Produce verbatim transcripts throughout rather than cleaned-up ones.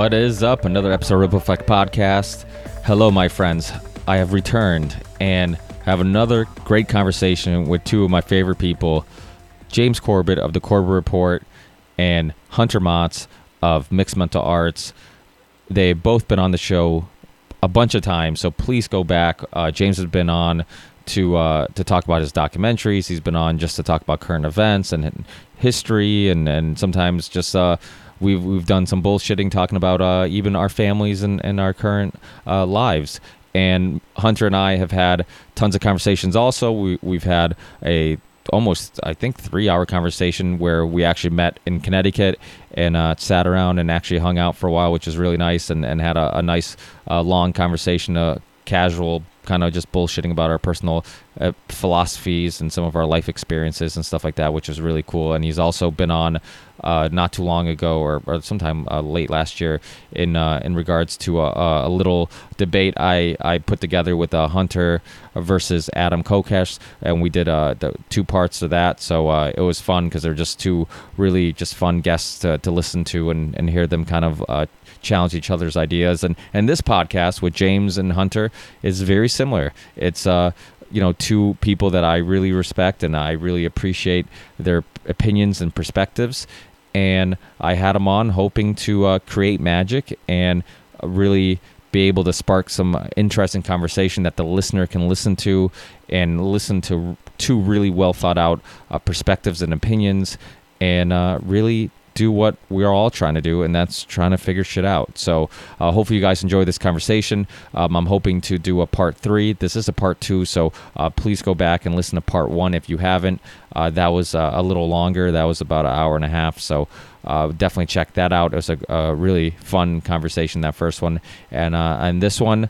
What is up? Another episode of Ripple Effect Podcast. Hello, my friends. I have returned and have another great conversation with two of my favorite people, James Corbett of the Corbett Report and Hunter Motz of Mixed Mental Arts. They've both been on the show a bunch of times, so please go back. Uh, James has been on to uh, to talk about his documentaries. He's been on just to talk about current events and history, and, and sometimes just uh, we've we've done some bullshitting talking about uh, even our families and, and our current uh, lives. And Hunter and I have had tons of conversations. Also, we we've had a almost I think three hour conversation where we actually met in Connecticut and uh, sat around and actually hung out for a while, which is really nice, and, and had a, a nice uh, long conversation, uh, casual, kind of just bullshitting about our personal uh, philosophies and some of our life experiences and stuff like that, which is really cool. And he's also been on uh, not too long ago, or, or sometime uh, late last year, in uh, in regards to a, a little debate I, I put together with uh, Hunter versus Adam Kokesh, and we did uh, the two parts of that. So uh, it was fun because they're just two really just fun guests to, to listen to and, and hear them kind of uh, challenge each other's ideas. And and this podcast with James and Hunter is very similar. It's uh you know two people that I really respect and I really appreciate their opinions and perspectives. And I had them on hoping to uh, create magic and really be able to spark some interesting conversation that the listener can listen to and listen to two really well thought out uh, perspectives and opinions, and uh, really do what we're all trying to do, and that's trying to figure shit out. So uh, hopefully you guys enjoy this conversation. Um, I'm hoping to do a part three. This is a part two, so uh, please go back and listen to part one if you haven't. Uh, that was uh, a little longer. That was about an hour and a half, so uh, definitely check that out. It was a, a really fun conversation, that first one. And, uh, and this one,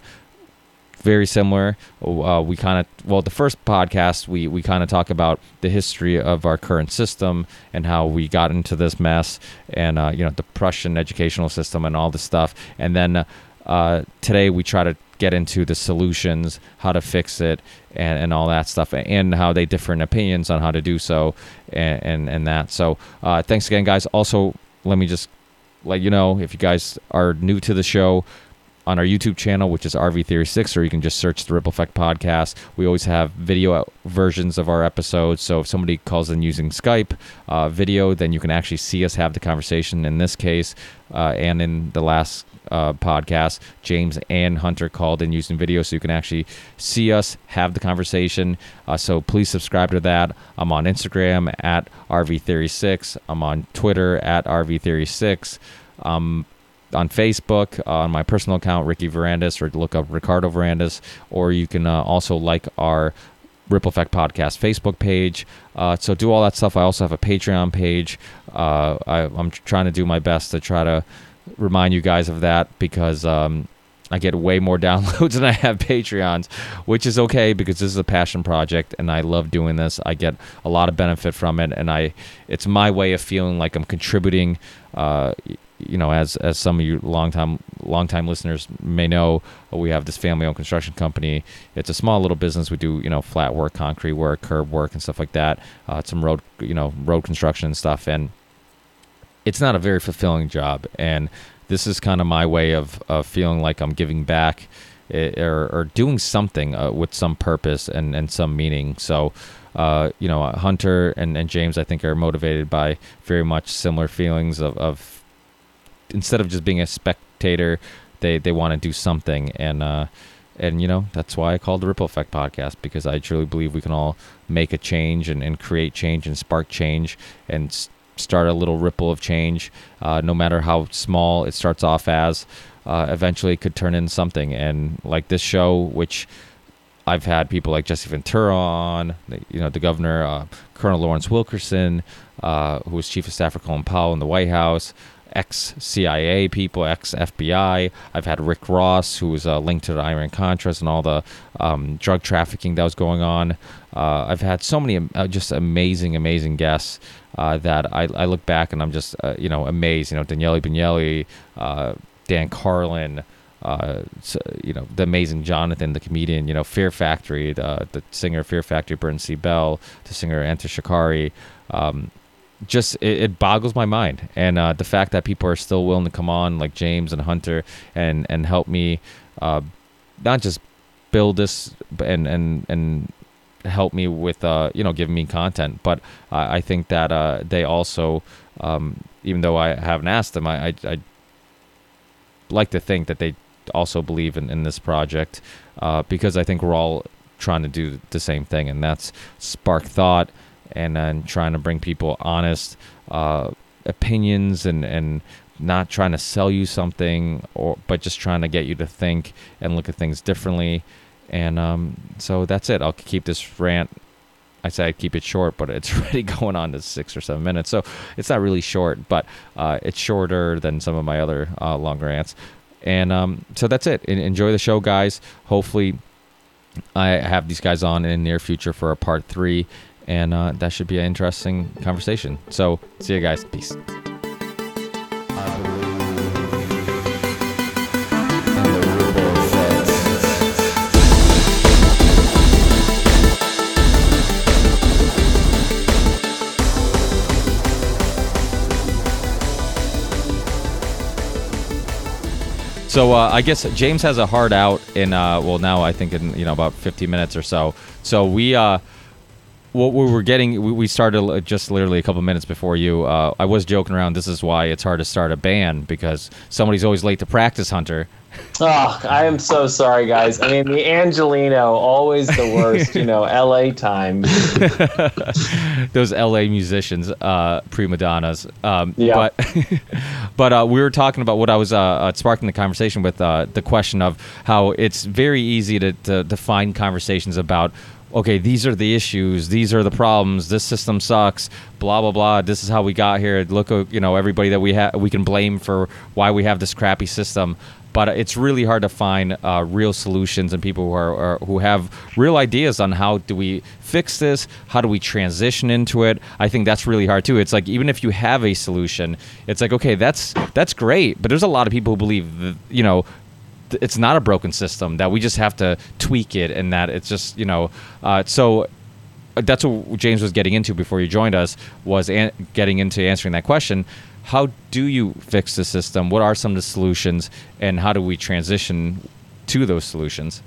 very similar. Uh, we kind of, well, the first podcast, we, we kind of talk about the history of our current system and how we got into this mess, and, uh, you know, the Prussian educational system and all this stuff. And then uh, today we try to get into the solutions, how to fix it, and, and all that stuff, and how they differ in opinions on how to do so, and, and, and that. So uh, thanks again, guys. Also, let me just let you know, if you guys are new to the show, on our YouTube channel, which is R V Theory six, or you can just search the Ripple Effect Podcast. We always have video versions of our episodes, so if somebody calls in using Skype uh, video, then you can actually see us have the conversation. In this case, uh, and in the last uh, podcast, James and Hunter called in using video, so you can actually see us have the conversation. Uh, so please subscribe to that. I'm on Instagram at R V Theory six. I'm on Twitter at R V Theory six. Um, on Facebook, uh, on my personal account, Ricky Varandas, or look up Ricardo Varandas, or you can uh, also like our Ripple Effect Podcast Facebook page. Uh, so do all that stuff. I also have a Patreon page. Uh, I, I'm trying to do my best to try to remind you guys of that, because um, I get way more downloads than I have Patreons, which is okay, because this is a passion project and I love doing this. I get a lot of benefit from it, and I it's my way of feeling like I'm contributing. Uh, You know, as as some of you long-time long-time listeners may know, we have this family-owned construction company. It's a small little business. We do, you know, flat work, concrete work, curb work, and stuff like that. Uh, some road, you know, road construction and stuff. And it's not a very fulfilling job. And this is kind of my way of, of feeling like I'm giving back, or, or doing something uh, with some purpose and, and some meaning. So, uh, you know, Hunter and, and James, I think, are motivated by very much similar feelings of, of instead of just being a spectator, they, they want to do something. And, uh, and, you know, that's why I called the Ripple Effect Podcast, because I truly believe we can all make a change and, and create change and spark change and s- start a little ripple of change. Uh, no matter how small it starts off as, uh, eventually it could turn into something. And like this show, which I've had people like Jesse Ventura on, you know, the governor, uh, Colonel Lawrence Wilkerson, uh, who was chief of staff for Colin Powell in the White House, ex-C I A people, ex-F B I. I've had Rick Ross, who was uh, linked to the Iran-Contras and all the um, drug trafficking that was going on. Uh, I've had so many uh, just amazing, amazing guests uh, that I, I look back and I'm just, uh, you know, amazed. You know, Daniele Bagnelli, uh, Dan Carlin, uh, so, you know, the amazing Jonathan, the comedian, you know, Fear Factory, the, the singer of Fear Factory, Burton C. Bell, the singer Enter Shikari, um, just it, it boggles my mind, and uh, the fact that people are still willing to come on, like James and Hunter, and and help me, uh, not just build this and and and help me with uh, you know giving me content, but uh, I think that uh, they also, um, even though I haven't asked them, I I, I like to think that they also believe in, in this project, uh, because I think we're all trying to do the same thing, and that's spark thought, and then trying to bring people honest uh, opinions, and, and not trying to sell you something, or but just trying to get you to think and look at things differently. And um, so that's it. I'll keep this rant. I say I'd keep it short, but it's already going on to six or seven minutes. So it's not really short, but uh, it's shorter than some of my other uh, longer rants. And um, so that's it. Enjoy the show, guys. Hopefully I have these guys on in the near future for a part three, and uh, that should be an interesting conversation. So see you guys. Peace. So uh, I guess James has a hard out in, uh, well, now I think in, you know, about fifteen minutes or so. So we, uh, what we were getting, we, we started just literally a couple minutes before you. Uh, I was joking around. This is why it's hard to start a band, because somebody's always late to practice, Hunter. Oh, I am so sorry, guys. I mean, the Angelino, always the worst, you know, L A time. Those L A musicians, uh, prima donnas. Um, yeah. But, but uh, we were talking about what I was uh, uh, sparking the conversation with, uh, the question of how it's very easy to, to, to find conversations about, okay, these are the issues, these are the problems, this system sucks, blah, blah, blah, this is how we got here. Look, you know, everybody that we have, we can blame for why we have this crappy system. But it's really hard to find uh, real solutions and people who are, are who have real ideas on how do we fix this, how do we transition into it. I think that's really hard too. It's like, even if you have a solution, it's like, okay, that's that's great, but there's a lot of people who believe that, you know, th- it's not a broken system, that we just have to tweak it, and that it's just, you know, uh, so that's what James was getting into before you joined us, was an- getting into answering that question. How do you fix the system? What are some of the solutions, and how do we transition to those solutions?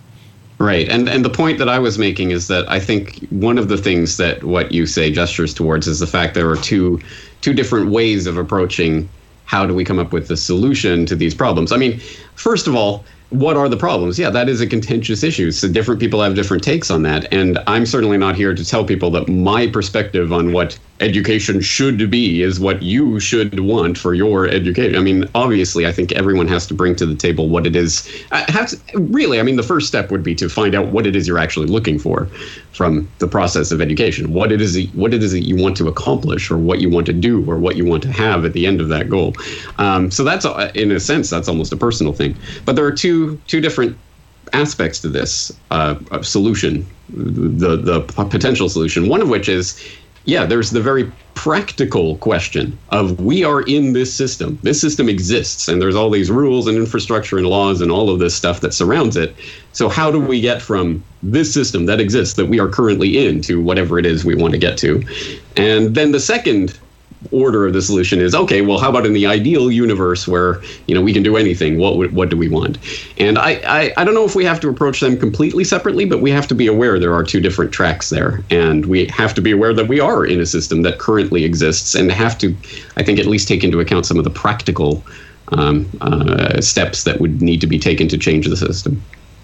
Right. And and the point that I was making is that I think one of the things that what you say gestures towards is the fact there are two two different ways of approaching how do we come up with the solution to these problems. I mean, first of all, what are the problems? Yeah, that is a contentious issue. So different people have different takes on that. And I'm certainly not here to tell people that my perspective on what education should be is what you should want for your education. I mean, obviously, I think everyone has to bring to the table what it is. I have to, really, I mean, the first step would be to find out what it is you're actually looking for from the process of education. What it is, what it is that you want to accomplish, or what you want to do, or what you want to have at the end of that goal. Um, so that's, in a sense, that's almost a personal thing. But there are two two different aspects to this uh, solution, the the potential solution. One of which is, yeah, there's the very practical question of, we are in this system. This system exists, and there's all these rules and infrastructure and laws and all of this stuff that surrounds it. So how do we get from this system that exists, that we are currently in, to whatever it is we want to get to? And then the second order of the solution is, okay, well, how about in the ideal universe where, you know, we can do anything? What what do we want? And I, I, I don't know if we have to approach them completely separately, but we have to be aware there are two different tracks there. And we have to be aware that we are in a system that currently exists, and have to, I think, at least take into account some of the practical um, uh, steps that would need to be taken to change the system.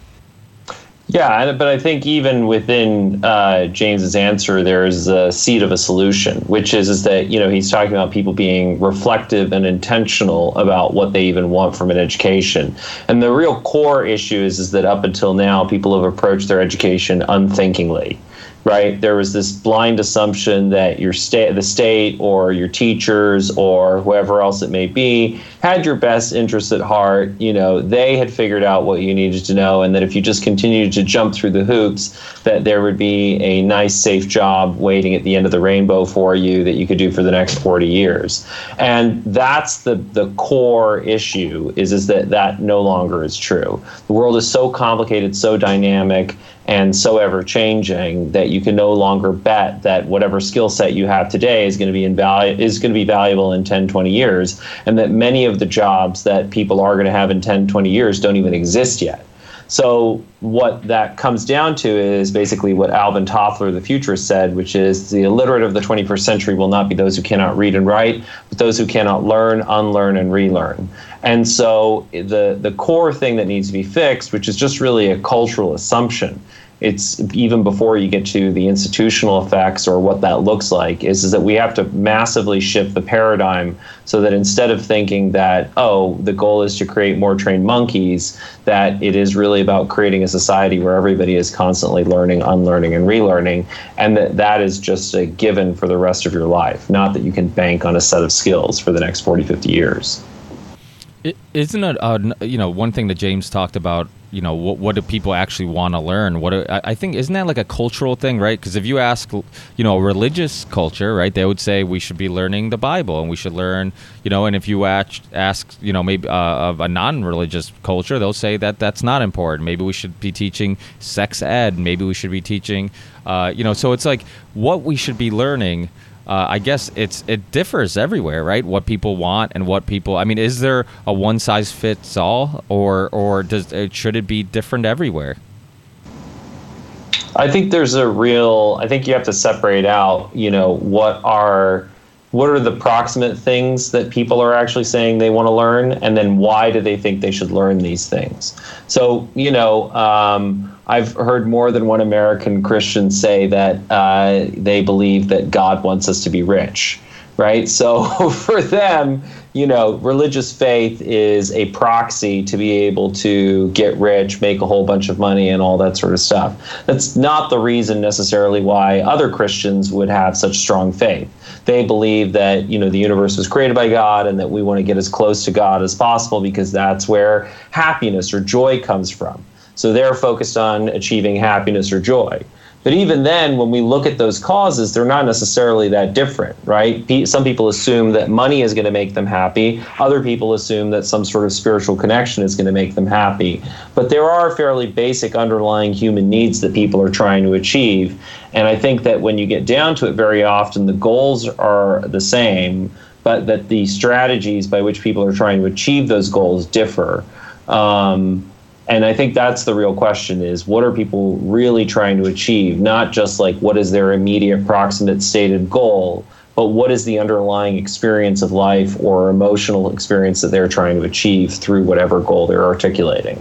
Yeah, but I think even within uh, James's answer, there's a seed of a solution, which is is that, you know, he's talking about people being reflective and intentional about what they even want from an education. And the real core issue is, is that up until now, people have approached their education unthinkingly. Right? There was this blind assumption that your state, the state, or your teachers, or whoever else it may be, had your best interests at heart. You know, they had figured out what you needed to know, and that if you just continued to jump through the hoops, that there would be a nice, safe job waiting at the end of the rainbow for you that you could do for the next forty years. And that's the the core issue, is is that that no longer is true. The world is so complicated, so dynamic, and so ever changing that you can no longer bet that whatever skill set you have today is going to be invalu- is going to be valuable in ten, twenty years, and that many of the jobs that people are going to have in ten, twenty years don't even exist yet. So what that comes down to is basically what Alvin Toffler, the futurist, said, which is the illiterate of the twenty-first century will not be those who cannot read and write, but those who cannot learn, unlearn, and relearn. And so the, the core thing that needs to be fixed, which is just really a cultural assumption, it's even before you get to the institutional effects or what that looks like, is, is that we have to massively shift the paradigm so that instead of thinking that, oh, the goal is to create more trained monkeys, that it is really about creating a society where everybody is constantly learning, unlearning, and relearning, and that that is just a given for the rest of your life, not that you can bank on a set of skills for the next forty, fifty years. It, isn't it, uh, you know, one thing that James talked about, you know, what, what do people actually want to learn? What do, I, I think, isn't that like a cultural thing, right? Because if you ask, you know, religious culture, right, they would say we should be learning the Bible and we should learn, you know, and if you ask, ask you know, maybe uh, of a non-religious culture, they'll say that that's not important. Maybe we should be teaching sex ed. Maybe we should be teaching, uh, you know, so it's like what we should be learning. Uh, I guess it's it differs everywhere, right? What people want and what people. I mean, is there a one size fits all, or or does it, should it be different everywhere? I think there's a real. I think you have to separate out. You know, what are what are the proximate things that people are actually saying they want to learn, and then why do they think they should learn these things? So, you know. Um, I've heard more than one American Christian say that uh, they believe that God wants us to be rich, right? So for them, you know, religious faith is a proxy to be able to get rich, make a whole bunch of money, and all that sort of stuff. That's not the reason necessarily why other Christians would have such strong faith. They believe that, you know, the universe was created by God and that we want to get as close to God as possible because that's where happiness or joy comes from. So they're focused on achieving happiness or joy. But even then, when we look at those causes, they're not necessarily that different, right? Some people assume that money is going to make them happy. Other people assume that some sort of spiritual connection is going to make them happy. But there are fairly basic underlying human needs that people are trying to achieve. And I think that when you get down to it, very often the goals are the same, but that the strategies by which people are trying to achieve those goals differ. Um, And I think that's the real question is, what are people really trying to achieve? Not just like what is their immediate proximate stated goal, but what is the underlying experience of life or emotional experience that they're trying to achieve through whatever goal they're articulating.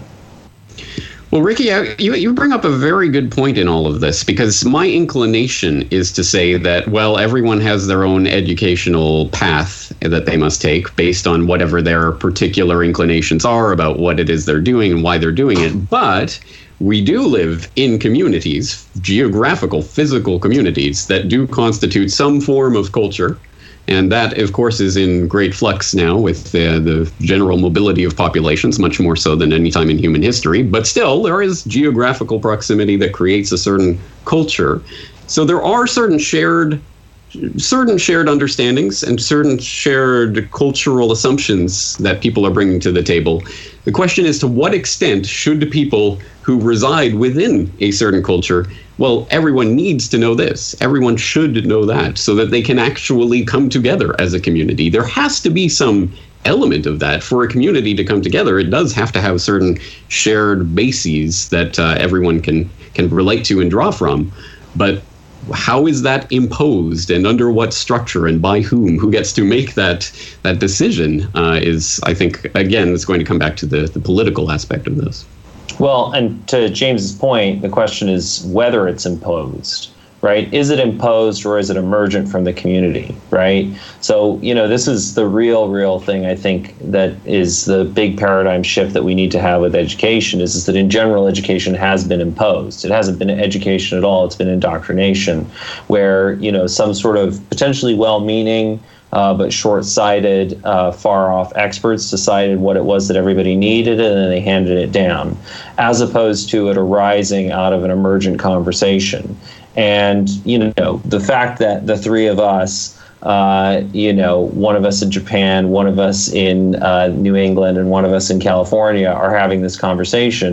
Well, Ricky, you, you bring up a very good point in all of this, because my inclination is to say that, well, everyone has their own educational path that they must take based on whatever their particular inclinations are about what it is they're doing and why they're doing it. But we do live in communities, geographical, physical communities that do constitute some form of culture. And that, of course, is in great flux now with uh, the general mobility of populations, much more so than any time in human history. But still, there is geographical proximity that creates a certain culture. So there are certain shared, certain shared understandings and certain shared cultural assumptions that people are bringing to the table. The question is, to what extent should people who reside within a certain culture, well, everyone needs to know this. Everyone should know that so that they can actually come together as a community. There has to be some element of that. For a community to come together, it does have to have certain shared bases that uh, everyone can can relate to and draw from. But how is that imposed and under what structure and by whom? Who gets to make that that decision uh, is, I think, again, it's going to come back to the, the political aspect of this. Well, and to James's point, the question is whether it's imposed, right? Is it imposed or is it emergent from the community, right? So, you know, this is the real, real thing, I think, that is the big paradigm shift that we need to have with education is, is that in general, education has been imposed. It hasn't been education at all. It's been indoctrination, where, you know, some sort of potentially well-meaning Uh, but short-sighted, uh, far-off experts decided what it was that everybody needed, and then they handed it down, as opposed to it arising out of an emergent conversation. And, you know, the fact that the three of us, uh, you know, one of us in Japan, one of us in uh, New England, and one of us in California are having this conversation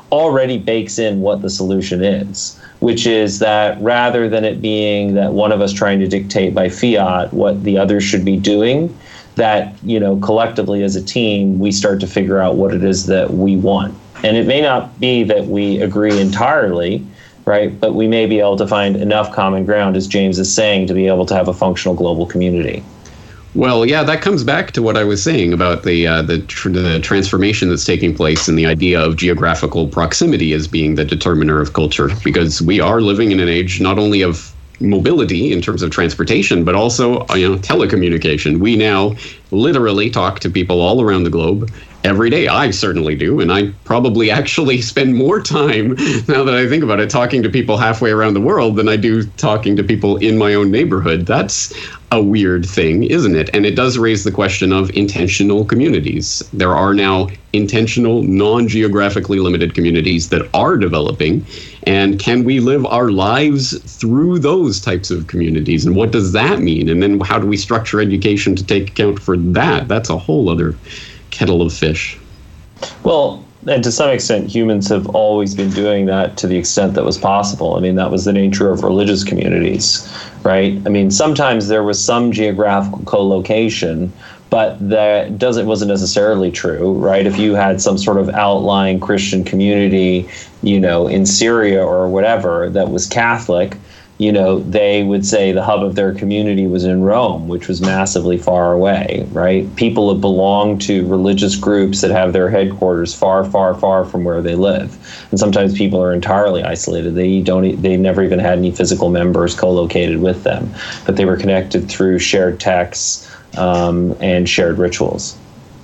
already bakes in what the solution is, which is that rather than it being that one of us trying to dictate by fiat what the other should be doing, that, you know, collectively as a team, we start to figure out what it is that we want. And it may not be that we agree entirely, right? But we may be able to find enough common ground, as James is saying, to be able to have a functional global community. Well, yeah, that comes back to what I was saying about the uh, the, tr- the transformation that's taking place and the idea of geographical proximity as being the determiner of culture, because we are living in an age not only of mobility in terms of transportation, but also, you know, telecommunication. We now literally talk to people all around the globe every day. I certainly do, and I probably actually spend more time, now that I think about it, talking to people halfway around the world than I do talking to people in my own neighborhood. That's a weird thing, isn't it? And it does raise the question of intentional communities. There are now intentional, non-geographically limited communities that are developing. And can we live our lives through those types of communities? And what does that mean? And then how do we structure education to take account for that? That's a whole other kettle of fish. Well, and to some extent, humans have always been doing that to the extent that was possible. I mean, that was the nature of religious communities, right? I mean, sometimes there was some geographical co-location, but that doesn't wasn't necessarily true, right? If you had some sort of outlying Christian community, you know, in Syria or whatever that was Catholic, you know, they would say the hub of their community was in Rome, which was massively far away, right? People that belong to religious groups that have their headquarters far, far, far from where they live. And sometimes people are entirely isolated. They don't, they never even had any physical members co-located with them, but they were connected through shared texts um, and shared rituals.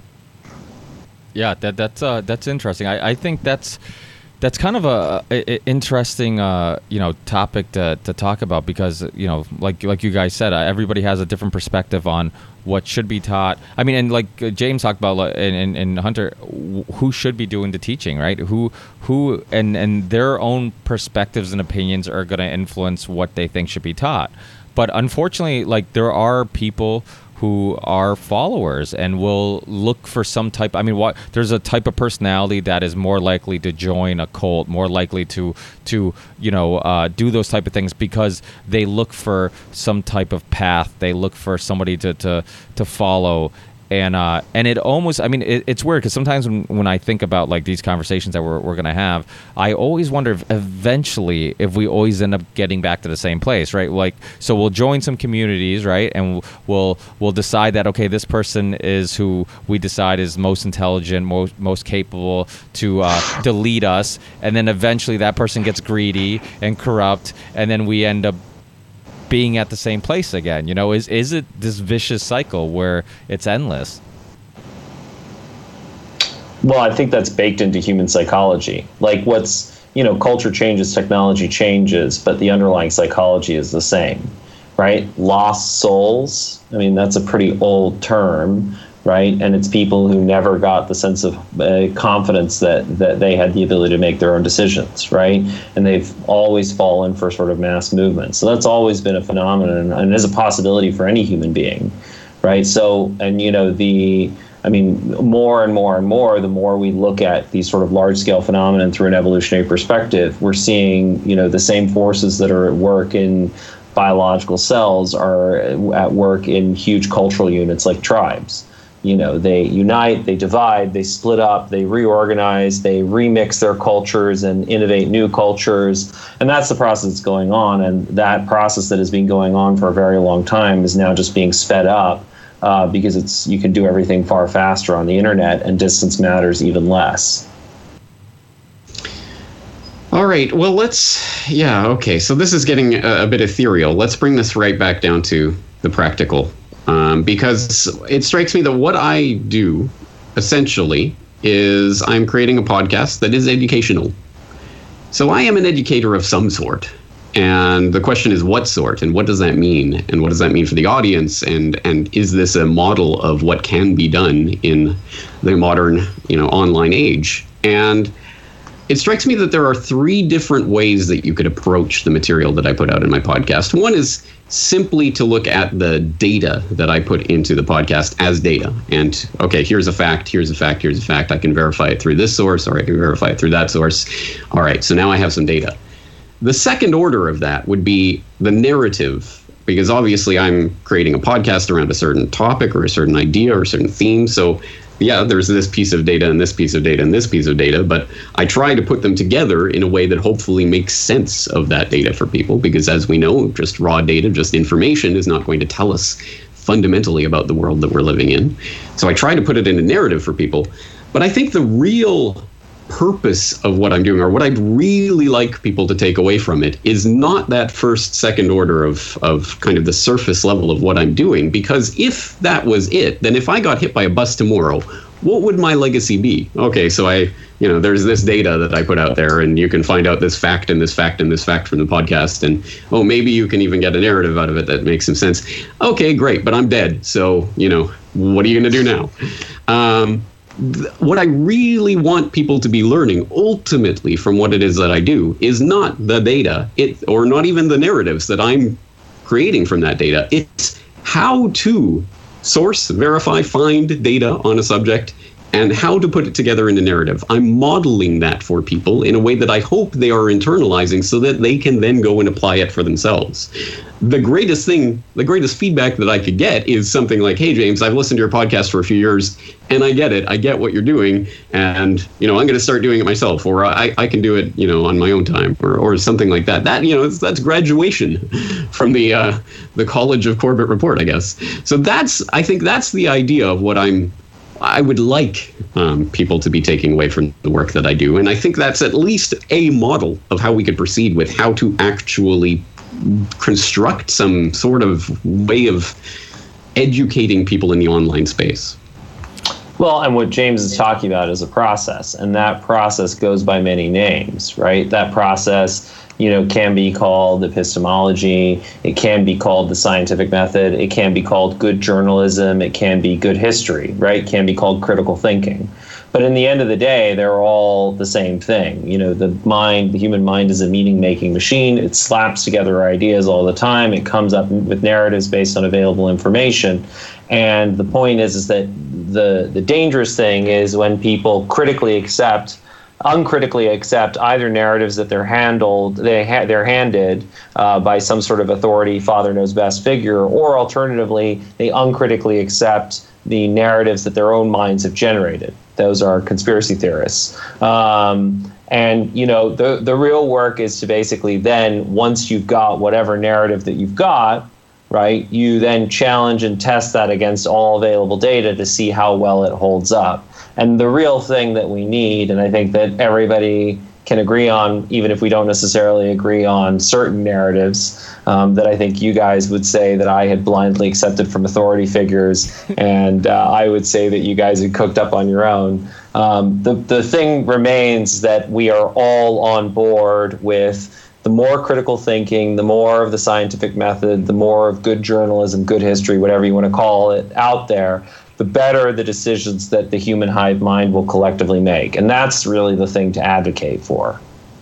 Yeah, that that's uh, that's interesting. I, I think that's that's kind of a, a, a interesting uh, you know topic to, to talk about, because you know like like you guys said, uh, everybody has a different perspective on what should be taught. I mean, and like uh, James talked about, uh, and, and, and Hunter, w- who should be doing the teaching, right? Who who and and their own perspectives and opinions are going to influence what they think should be taught. But unfortunately, like there are people who are followers and will look for some type. I mean, what there's a type of personality that is more likely to join a cult, more likely to to you know uh, do those type of things because they look for some type of path. They look for somebody to to to follow. And uh, and it almost, I mean, it, it's weird because sometimes when, when I think about like these conversations that we're we're gonna have, I always wonder if eventually if we always end up getting back to the same place, right? Like, so we'll join some communities, right? And we'll we'll decide that okay, this person is who we decide is most intelligent, most most capable to uh, to lead us, and then eventually that person gets greedy and corrupt, and then we end up being at the same place again. You know, is is it this vicious cycle where it's endless? Well, I think that's baked into human psychology. Like what's, you know, culture changes, technology changes, but the underlying psychology is the same, right? Lost souls. I mean, that's a pretty old term, right? And it's people who never got the sense of uh, confidence that that they had the ability to make their own decisions, right? And they've always fallen for sort of mass movements. So that's always been a phenomenon and is a possibility for any human being, right? So, and you know, the, I mean, more and more and more, the more we look at these sort of large-scale phenomena through an evolutionary perspective, we're seeing, you know, the same forces that are at work in biological cells are at work in huge cultural units like tribes. You know, they unite, they divide, they split up, they reorganize, they remix their cultures and innovate new cultures. And that's the process that's going on. And that process that has been going on for a very long time is now just being sped up uh, because it's you can do everything far faster on the internet and distance matters even less. All right. Well, let's, yeah, okay. So this is getting a, a bit ethereal. Let's bring this right back down to the practical. Um, because it strikes me that what I do essentially is I'm creating a podcast that is educational. So I am an educator of some sort. And the question is what sort and what does that mean? And what does that mean for the audience? And and is this a model of what can be done in the modern, you know, online age? And it strikes me that there are three different ways that you could approach the material that I put out in my podcast. One is simply to look at the data that I put into the podcast as data. And, okay, here's a fact, here's a fact, here's a fact. I can verify it through this source, or I can verify it through that source. All right, so now I have some data. The second order of that would be the narrative, because obviously I'm creating a podcast around a certain topic or a certain idea or a certain theme. So yeah, there's this piece of data and this piece of data and this piece of data, but I try to put them together in a way that hopefully makes sense of that data for people, because as we know, just raw data, just information is not going to tell us fundamentally about the world that we're living in. So I try to put it in a narrative for people. But I think the real purpose of what I'm doing, or what I'd really like people to take away from it, is not that first, second order of, of kind of the surface level of what I'm doing. Because if that was it, then if I got hit by a bus tomorrow, what would my legacy be? Okay, so I, you know, there's this data that I put out there, and you can find out this fact and this fact and this fact from the podcast, and oh, maybe you can even get a narrative out of it that makes some sense. Okay, great, but I'm dead, so, you know, what are you going to do now? Um, What I really want people to be learning ultimately from what it is that I do is not the data, it or not even the narratives that I'm creating from that data. It's how to source, verify, find data on a subject, and how to put it together in a narrative. I'm modeling that for people in a way that I hope they are internalizing so that they can then go and apply it for themselves. The greatest thing, the greatest feedback that I could get is something like, hey, James, I've listened to your podcast for a few years and I get it. I get what you're doing. And, you know, I'm going to start doing it myself, or I, I can do it, you know, on my own time, or, or something like that. That, you know, that's graduation from the uh, the College of Corbett Report, I guess. So that's, I think that's the idea of what I'm, I would like um, people to be taking away from the work that I do. And I think that's at least a model of how we could proceed with how to actually construct some sort of way of educating people in the online space. Well, and what James is talking about is a process, and that process goes by many names, right? That process, you know, can be called epistemology, it can be called the scientific method, it can be called good journalism, it can be good history, right? It can be called critical thinking. But in the end of the day, they're all the same thing. You know, the mind, the human mind is a meaning-making machine. It slaps together ideas all the time. It comes up with narratives based on available information. And the point is, is that the, the dangerous thing is when people critically accept, uncritically accept either narratives that they're handled, they ha- they're handed uh, by some sort of authority, father knows best figure, or alternatively, they uncritically accept the narratives that their own minds have generated. Those are conspiracy theorists. Um, and, you know, the, the real work is to basically then, once you've got whatever narrative that you've got, right, you then challenge and test that against all available data to see how well it holds up. And the real thing that we need, and I think that everybody can agree on, even if we don't necessarily agree on certain narratives, um, that I think you guys would say that I had blindly accepted from authority figures, and uh, I would say that you guys had cooked up on your own. Um, the, the thing remains that we are all on board with the more critical thinking, the more of the scientific method, the more of good journalism, good history, whatever you want to call it, out there, the better the decisions that the human hive mind will collectively make. And that's really the thing to advocate for.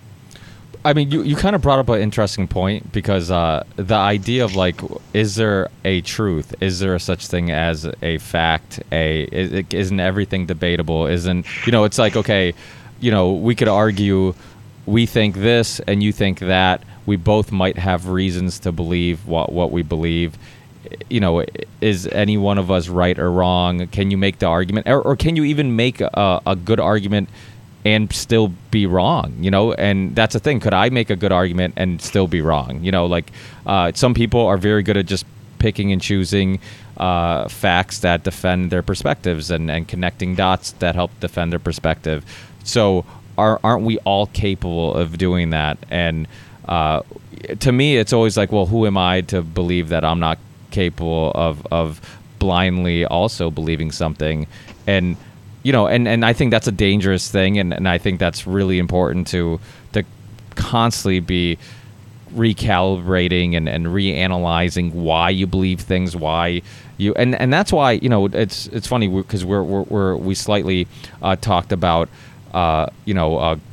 I mean, you, you kind of brought up an interesting point, because uh, the idea of, like, is there a truth? Is there a such thing as a fact? A is, isn't everything debatable? Isn't, you know, it's like, okay, you know, we could argue we think this and you think that. We both might have reasons to believe what, what we believe. You know, is any one of us right or wrong? Can you make the argument, or, or can you even make a, a good argument and still be wrong? You know, and that's the thing. Could I make a good argument and still be wrong? You know, like uh, some people are very good at just picking and choosing uh, facts that defend their perspectives, and, and connecting dots that help defend their perspective. So are, aren't we all capable of doing that? And uh, to me, it's always like, well, who am I to believe that I'm not capable of of blindly also believing something? And you know, and and I think that's a dangerous thing, and, and I think that's really important to to constantly be recalibrating and, and reanalyzing why you believe things, why you and, and that's why, you know, it's it's funny because we're, we're we're we slightly uh, talked about uh, you know uh,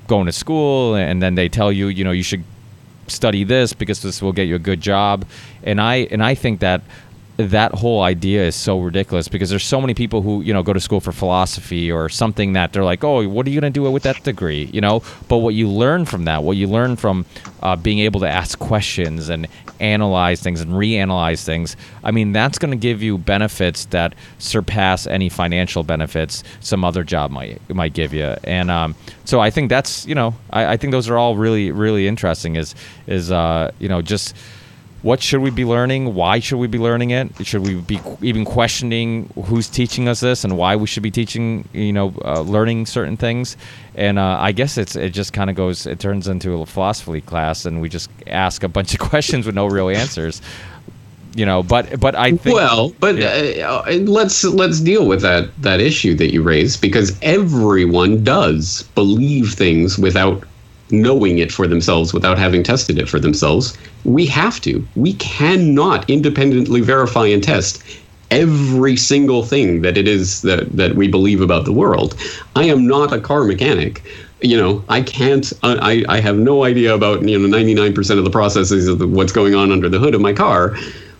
going to school, and then they tell you, you know, you should study this because this will get you a good job. And I and I think that that whole idea is so ridiculous, because there's so many people who, you know, go to school for philosophy or something that they're like, oh, what are you going to do with that degree? You know, but what you learn from that, what you learn from uh, being able to ask questions and analyze things and reanalyze things, I mean, that's going to give you benefits that surpass any financial benefits some other job might might give you. And um, so I think that's, you know, I, I think those are all really, really interesting. Is is uh, you know, just what should we be learning? Why should we be learning it? Should we be even questioning who's teaching us this and why we should be teaching, you know, uh, learning certain things? And uh, I guess it's it just kind of goes, it turns into a philosophy class, and we just ask a bunch of questions with no real answers. You know, but but I think well, but yeah. uh, let's let's deal with that that issue that you raised, because everyone does believe things without knowing it for themselves, without having tested it for themselves. We have to. We cannot independently verify and test every single thing that it is that, that we believe about the world. I am not a car mechanic. You know, I can't, I, I have no idea about, you know, ninety-nine percent of the processes of the, what's going on under the hood of my car.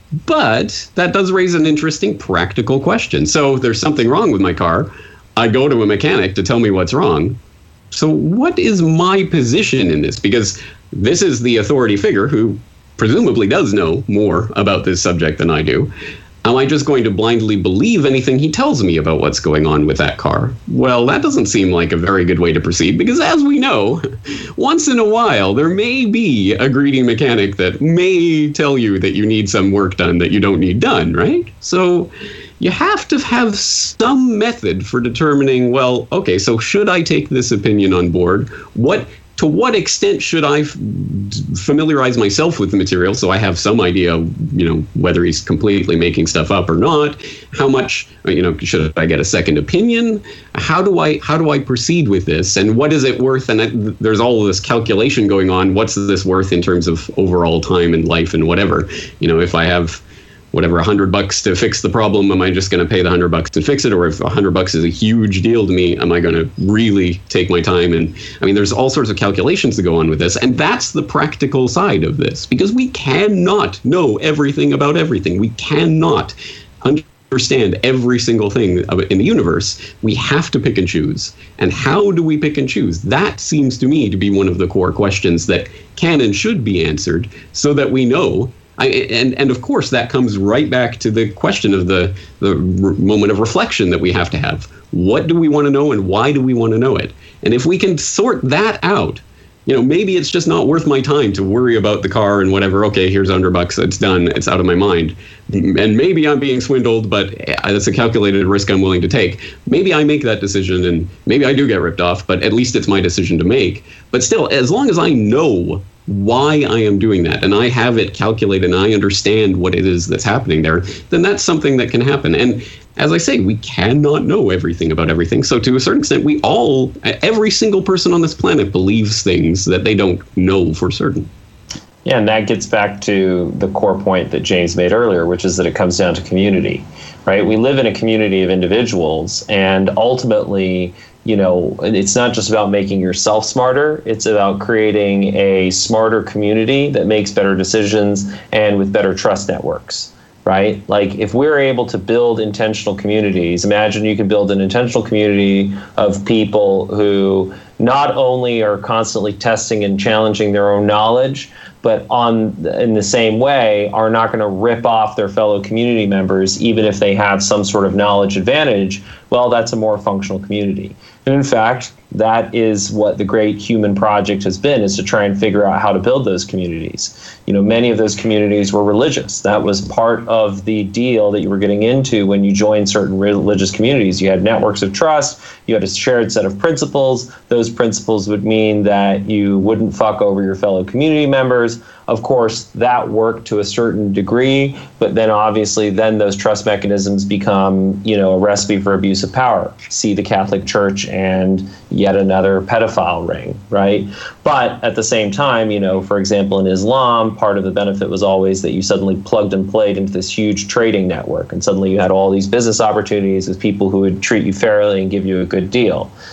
But that does raise an interesting practical question. So there's something wrong with my car. I go to a mechanic to tell me what's wrong. So what is my position in this? Because this is the authority figure who presumably does know more about this subject than I do. Am I just going to blindly believe anything he tells me about what's going on with that car? Well, that doesn't seem like a very good way to proceed, because as we know, once in a while, there may be a greedy mechanic that may tell you that you need some work done that you don't need done, right? So you have to have some method for determining, well, okay, so should I take this opinion on board? What, to what extent should I f- familiarize myself with the material so I have some idea, you know, whether he's completely making stuff up or not? How much, you know, should I get a second opinion? How do I, how do I proceed with this? And what is it worth? And I, there's all of this calculation going on. What's this worth in terms of overall time and life and whatever? You know, if I have whatever, a hundred bucks to fix the problem, am I just going to pay the hundred bucks to fix it? Or if a hundred bucks is a huge deal to me, am I going to really take my time? And I mean, there's all sorts of calculations to go on with this. And that's the practical side of this, because we cannot know everything about everything. We cannot understand every single thing in the universe. We have to pick and choose. And how do we pick and choose? That seems to me to be one of the core questions that can and should be answered, so that we know. I, and, and of course, that comes right back to the question of the, the r- moment of reflection that we have to have. What do we want to know, and why do we want to know it? And if we can sort that out, you know, maybe it's just not worth my time to worry about the car and whatever. Okay, here's a hundred bucks. It's done. It's out of my mind. And maybe I'm being swindled, but that's a calculated risk I'm willing to take. Maybe I make that decision, and maybe I do get ripped off, but at least it's my decision to make. But still, as long as I know why I am doing that, and I have it calculated, and I understand what it is that's happening there, then that's something that can happen. And as I say, we cannot know everything about everything. So to a certain extent, we all, every single person on this planet believes things that they don't know for certain. Yeah, and that gets back to the core point that James made earlier, which is that it comes down to community, right? We live in a community of individuals, and ultimately, you know, it's not just about making yourself smarter. It's about creating a smarter community that makes better decisions and with better trust networks, right? Like, if we're able to build intentional communities, imagine you can build an intentional community of people who not only are constantly testing and challenging their own knowledge, but on in the same way are not going to rip off their fellow community members, even if they have some sort of knowledge advantage. Well, that's a more functional community. And in fact, that is what the great human project has been, is to try and figure out how to build those communities. You know, many of those communities were religious. That was part of the deal that you were getting into when you joined certain religious communities. You had networks of trust. You had a shared set of principles. Those principles would mean that you wouldn't fuck over your fellow community members. Of course, that worked to a certain degree, but then obviously then those trust mechanisms become, you know, a recipe for abuse of power. See the Catholic Church and yet another pedophile ring, right? But at the same time, you know, for example, in Islam, part of the benefit was always that you suddenly plugged and played into this huge trading network, and suddenly you had all these business opportunities with people who would treat you fairly and give you a good deal.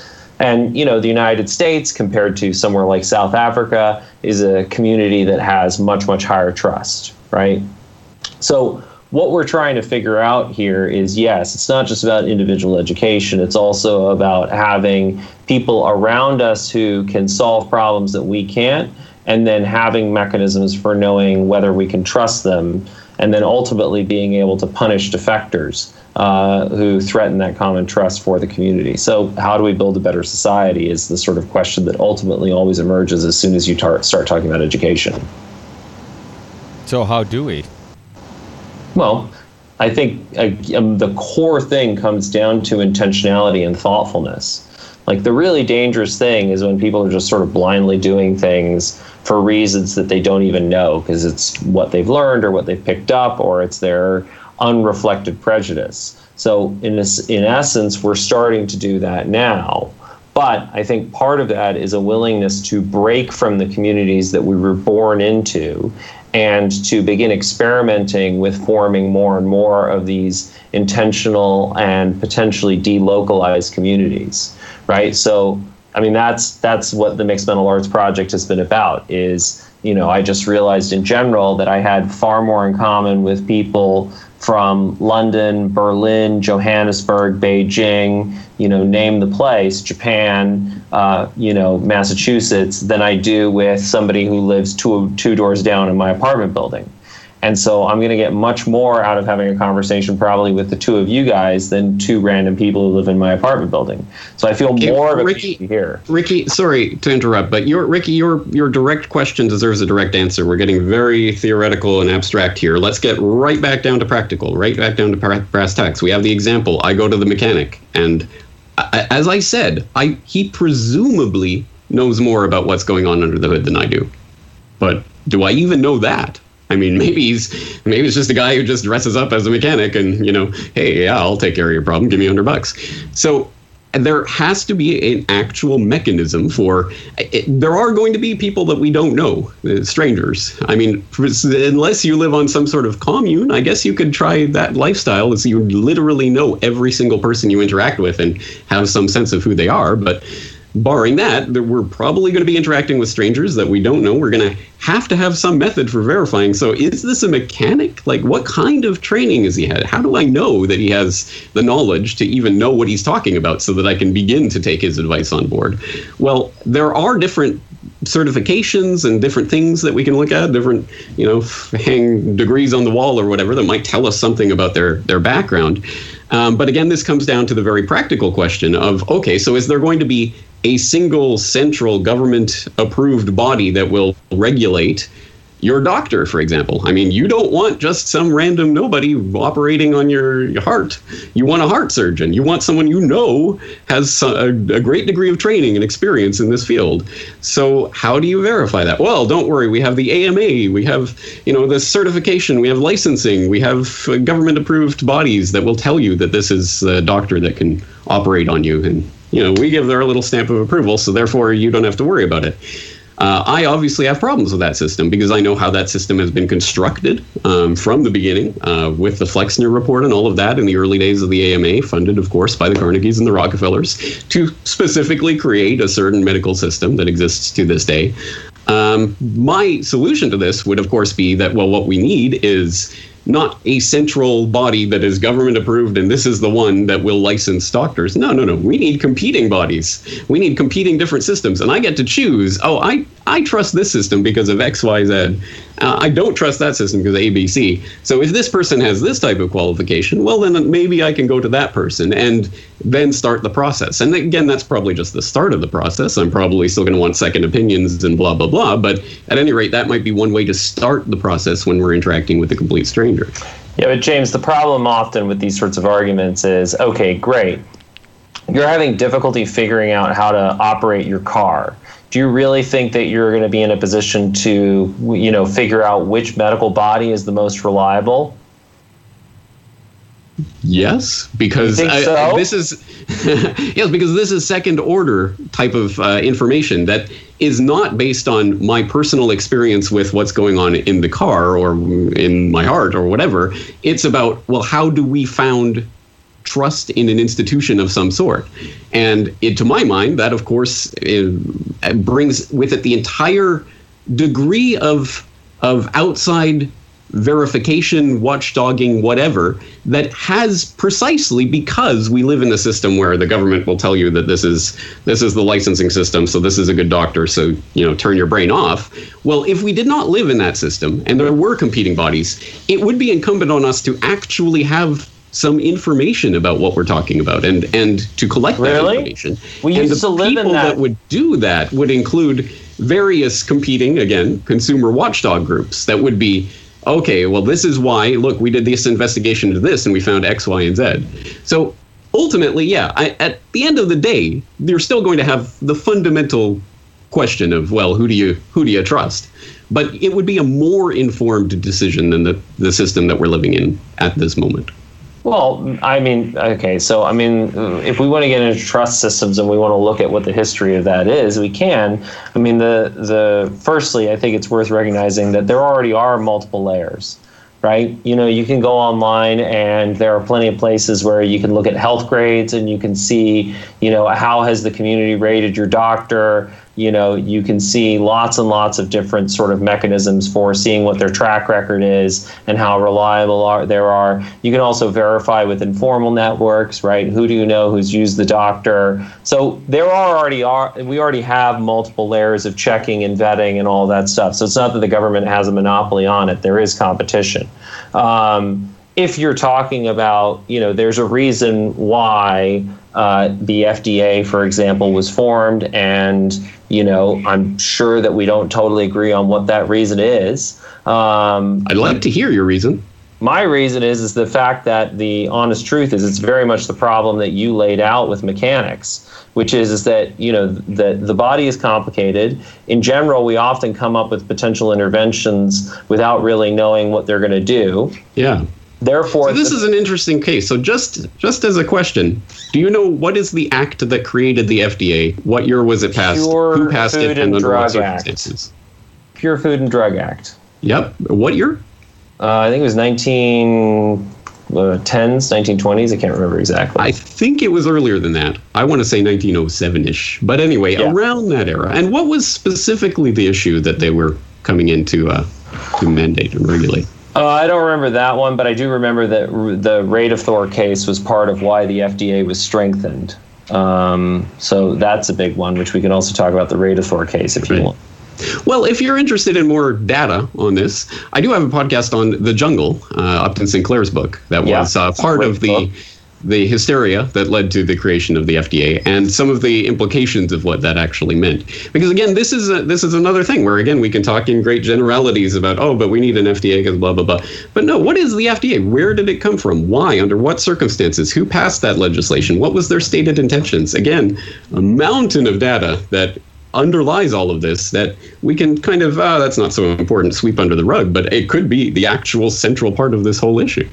And, you know, the United States, compared to somewhere like South Africa, is a community that has much, much higher trust, right? So what we're trying to figure out here is, yes, it's not just about individual education. It's also about having people around us who can solve problems that we can't, and then having mechanisms for knowing whether we can trust them, and then ultimately being able to punish defectors uh, who threaten that common trust for the community. So how do we build a better society is the sort of question that ultimately always emerges as soon as you tar- start talking about education. So how do we? Well, I think uh, um, the core thing comes down to intentionality and thoughtfulness. Like, the really dangerous thing is when people are just sort of blindly doing things for reasons that they don't even know, because it's what they've learned or what they've picked up, or it's their unreflected prejudice. So in this, in essence, we're starting to do that now. But I think part of that is a willingness to break from the communities that we were born into and to begin experimenting with forming more and more of these intentional and potentially delocalized communities, right? So, I mean, that's that's what the Mixed Mental Arts Project has been about, is, you know, I just realized in general that I had far more in common with people from London, Berlin, Johannesburg, Beijing, you know, name the place, Japan, uh, you know, Massachusetts, than I do with somebody who lives two two doors down in my apartment building. And so I'm going to get much more out of having a conversation probably with the two of you guys than two random people who live in my apartment building. So I feel okay, more of a Ricky, here. Ricky, sorry to interrupt, but your Ricky, your your direct question deserves a direct answer. We're getting very theoretical and abstract here. Let's get right back down to practical, right back down to brass tacks. We have the example. I go to the mechanic, and I, as I said, I he presumably knows more about what's going on under the hood than I do. But do I even know that? I mean, maybe he's maybe it's just a guy who just dresses up as a mechanic and, you know, hey, yeah, I'll take care of your problem. Give me a hundred bucks. So there has to be an actual mechanism for it. There are going to be people that we don't know, uh, strangers. I mean, unless you live on some sort of commune, I guess you could try that lifestyle, as you literally know every single person you interact with and have some sense of who they are. But barring that, we're probably going to be interacting with strangers that we don't know. We're going to have to have some method for verifying. So is this a mechanic? Like, what kind of training has he had? How do I know that he has the knowledge to even know what he's talking about so that I can begin to take his advice on board? Well, there are different certifications and different things that we can look at, different, you know, hang degrees on the wall or whatever that might tell us something about their, their background. Um, but again, this comes down to the very practical question of, okay, so is there going to be a single central government approved body that will regulate your doctor, for example? I mean, you don't want just some random nobody operating on your, your heart. You want a heart surgeon. You want someone you know has a, a great degree of training and experience in this field. So how do you verify that? Well, don't worry. We have the A M A. We have, you know, the certification. We have licensing. We have uh, government approved bodies that will tell you that this is a doctor that can operate on you. And, you know, we give their little stamp of approval, so therefore you don't have to worry about it. Uh, I obviously have problems with that system because I know how that system has been constructed um, from the beginning uh, with the Flexner report and all of that in the early days of the A M A, funded, of course, by the Carnegies and the Rockefellers, to specifically create a certain medical system that exists to this day. Um, my solution to this would, of course, be that, well, what we need is not a central body that is government approved and this is the one that will license doctors. No, no, no. We need competing bodies. We need competing different systems. And I get to choose, oh, I, I trust this system because of X, Y, Z. Uh, I don't trust that system because of A, B, C. So if this person has this type of qualification, well, then maybe I can go to that person and then start the process. And again, that's probably just the start of the process. I'm probably still going to want second opinions and blah, blah, blah. But at any rate, that might be one way to start the process when we're interacting with a complete stranger. Yeah, but James, the problem often with these sorts of arguments is, okay, great. You're having difficulty figuring out how to operate your car. Do you really think that you're going to be in a position to, you know, figure out which medical body is the most reliable? Yes, because you think I, so? this is yes, because this is second order type of uh, information that is not based on my personal experience with what's going on in the car or in my heart or whatever. It's about, well, how do we found trust in an institution of some sort. And it, to my mind, that, of course, it brings with it the entire degree of of outside verification, watchdogging, whatever, that has precisely because we live in a system where the government will tell you that this is this is the licensing system, so this is a good doctor, so, you know, turn your brain off. Well, if we did not live in that system and there were competing bodies, it would be incumbent on us to actually have some information about what we're talking about and and to collect that really? information. We and used the to live people in that. that would do that would include various competing, again, consumer watchdog groups that would be, okay, well, this is why, look, we did this investigation into this and we found X, Y, and Z. So ultimately, yeah, I, at the end of the day, you're still going to have the fundamental question of, well, who do you who do you trust? But it would be a more informed decision than the, the system that we're living in at this moment. Well, I mean, okay, so I mean, if we want to get into trust systems and we want to look at what the history of that is, we can. I mean, the the firstly, I think it's worth recognizing that there already are multiple layers, right? You know, you can go online and there are plenty of places where you can look at health grades and you can see, you know, how has the community rated your doctor. You know, you can see lots and lots of different sort of mechanisms for seeing what their track record is and how reliable are there are. You can also verify with informal networks, right? Who do you know who's used the doctor? So there are already are we already have multiple layers of checking and vetting and all that stuff. So it's not that the government has a monopoly on it. There is competition. Um, if you're talking about, you know, there's a reason why uh, the F D A, for example, was formed, and you know, I'm sure that we don't totally agree on what that reason is. Um, I'd like to hear your reason. My reason is is the fact that the honest truth is it's very much the problem that you laid out with mechanics, which is is that, you know, the, the body is complicated. In general, we often come up with potential interventions without really knowing what they're going to do. Yeah. Therefore, so this the, is an interesting case. So just just as a question, do you know what is the act that created the F D A? What year was it passed? Pure Who passed Food it, and and under what Drug Act. circumstances? Pure Food and Drug Act. Yep. What year? Uh, I think it was nineteen tens, nineteen twenties. I can't remember exactly. I think it was earlier than that. I want to say nineteen oh seven-ish. But anyway, Yeah. around that era. And what was specifically the issue that they were coming in to, uh, to mandate and regulate? Uh, I don't remember that one, but I do remember that r- the Radithor case was part of why the F D A was strengthened. Um, so that's a big one, which we can also talk about the Radithor case if you Right. want. Well, if you're interested in more data on this, I do have a podcast on The Jungle, uh, Upton Sinclair's book, that Yeah, was uh, it's a part great of the book. the hysteria that led to the creation of the F D A and some of the implications of what that actually meant. Because again, this is a, this is another thing where again we can talk in great generalities about, oh, but we need an F D A because blah blah blah. But no, what is the F D A? Where did it come from? Why? Under what circumstances? Who passed that legislation? What was their stated intentions? Again, a mountain of data that underlies all of this that we can kind of, ah, that's not so important, sweep under the rug, but it could be the actual central part of this whole issue.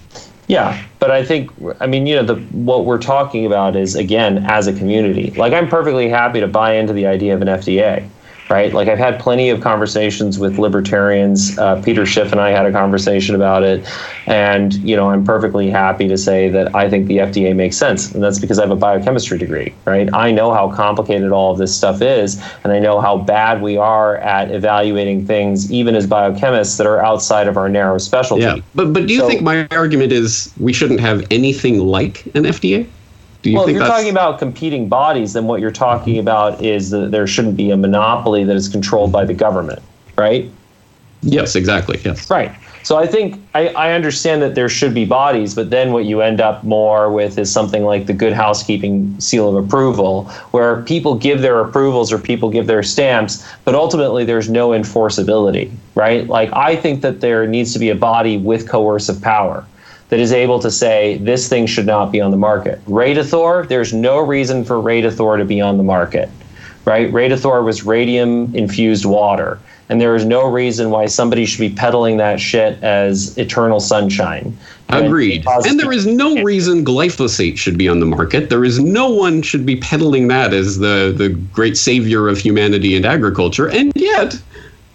Yeah, but I think, I mean, you know, the what we're talking about is, again, as a community. Like, I'm perfectly happy to buy into the idea of an F D A, right? Like, I've had plenty of conversations with libertarians. Uh, Peter Schiff and I had a conversation about it. And, you know, I'm perfectly happy to say that I think the F D A makes sense. And that's because I have a biochemistry degree, right? I know how complicated all of this stuff is. And I know how bad we are at evaluating things, even as biochemists, that are outside of our narrow specialty. Yeah, but but do you So- think my argument is we shouldn't have anything like an F D A? Do you Well, if think you're that's talking about competing bodies, then what you're talking about is that there shouldn't be a monopoly that is controlled by the government, right? Yes, exactly. Yes. Right. So I think I, I understand that there should be bodies, but then what you end up more with is something like the Good Housekeeping seal of approval, where people give their approvals or people give their stamps, but ultimately there's no enforceability, right? Like, I think that there needs to be a body with coercive power that is able to say this thing should not be on the market. Radithor, there's no reason for Radithor to be on the market, right? Radithor was radium-infused water, and there is no reason why somebody should be peddling that shit as eternal sunshine. And Agreed. causes And there is no reason glyphosate should be on the market. There is no one should be peddling that as the, the great savior of humanity and agriculture. And yet,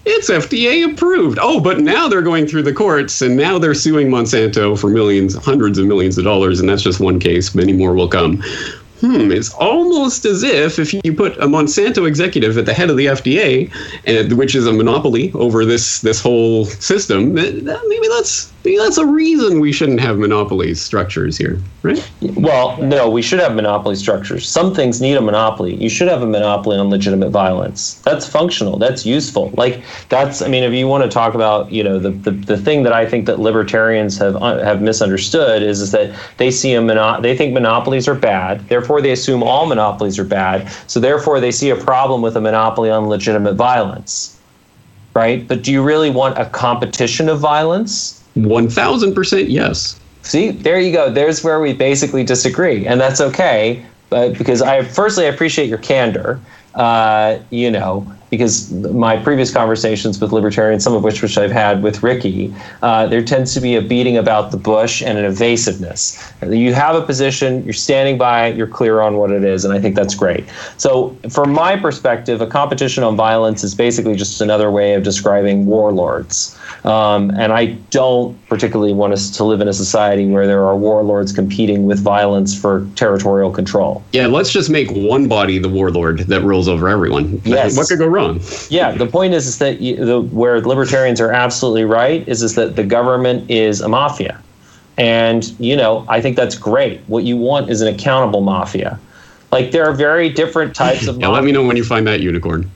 It's F D A approved. Oh, but now they're going through the courts, and now they're suing Monsanto for millions, hundreds of millions of dollars, and that's just one case. Many more will come. Hmm, it's almost as if if you put a Monsanto executive at the head of the F D A, and which is a monopoly over this this whole system, that, that maybe that's maybe that's a reason we shouldn't have monopoly structures here, right? Well, no, we should have monopoly structures. Some things need a monopoly. You should have a monopoly on legitimate violence. That's functional. That's useful. Like that's, I mean, if you want to talk about, you know, the the, the thing that I think that libertarians have uh, have misunderstood is is that they see a mono- they think monopolies are bad. Therefore, they assume all monopolies are bad. So therefore, they see a problem with a monopoly on legitimate violence, right? But do you really want a competition of violence? one thousand percent yes. See, there you go. There's where we basically disagree, and that's okay. But because I, firstly, I appreciate your candor, uh, you know, because my previous conversations with libertarians, some of which which I've had with Ricky, uh, there tends to be a beating about the bush and an evasiveness. You have a position, you're standing by it, you're clear on what it is, and I think that's great. So from my perspective, a competition on violence is basically just another way of describing warlords. Um, and I don't particularly want us to live in a society where there are warlords competing with violence for territorial control. Yeah, let's just make one body the warlord that rules over everyone. Yes. What could go wrong? Yeah, the point is, is that you, the, where libertarians are absolutely right is, is that the government is a mafia. And, you know, I think that's great. What you want is an accountable mafia. Like, there are very different types of yeah, let me know when you find that unicorn.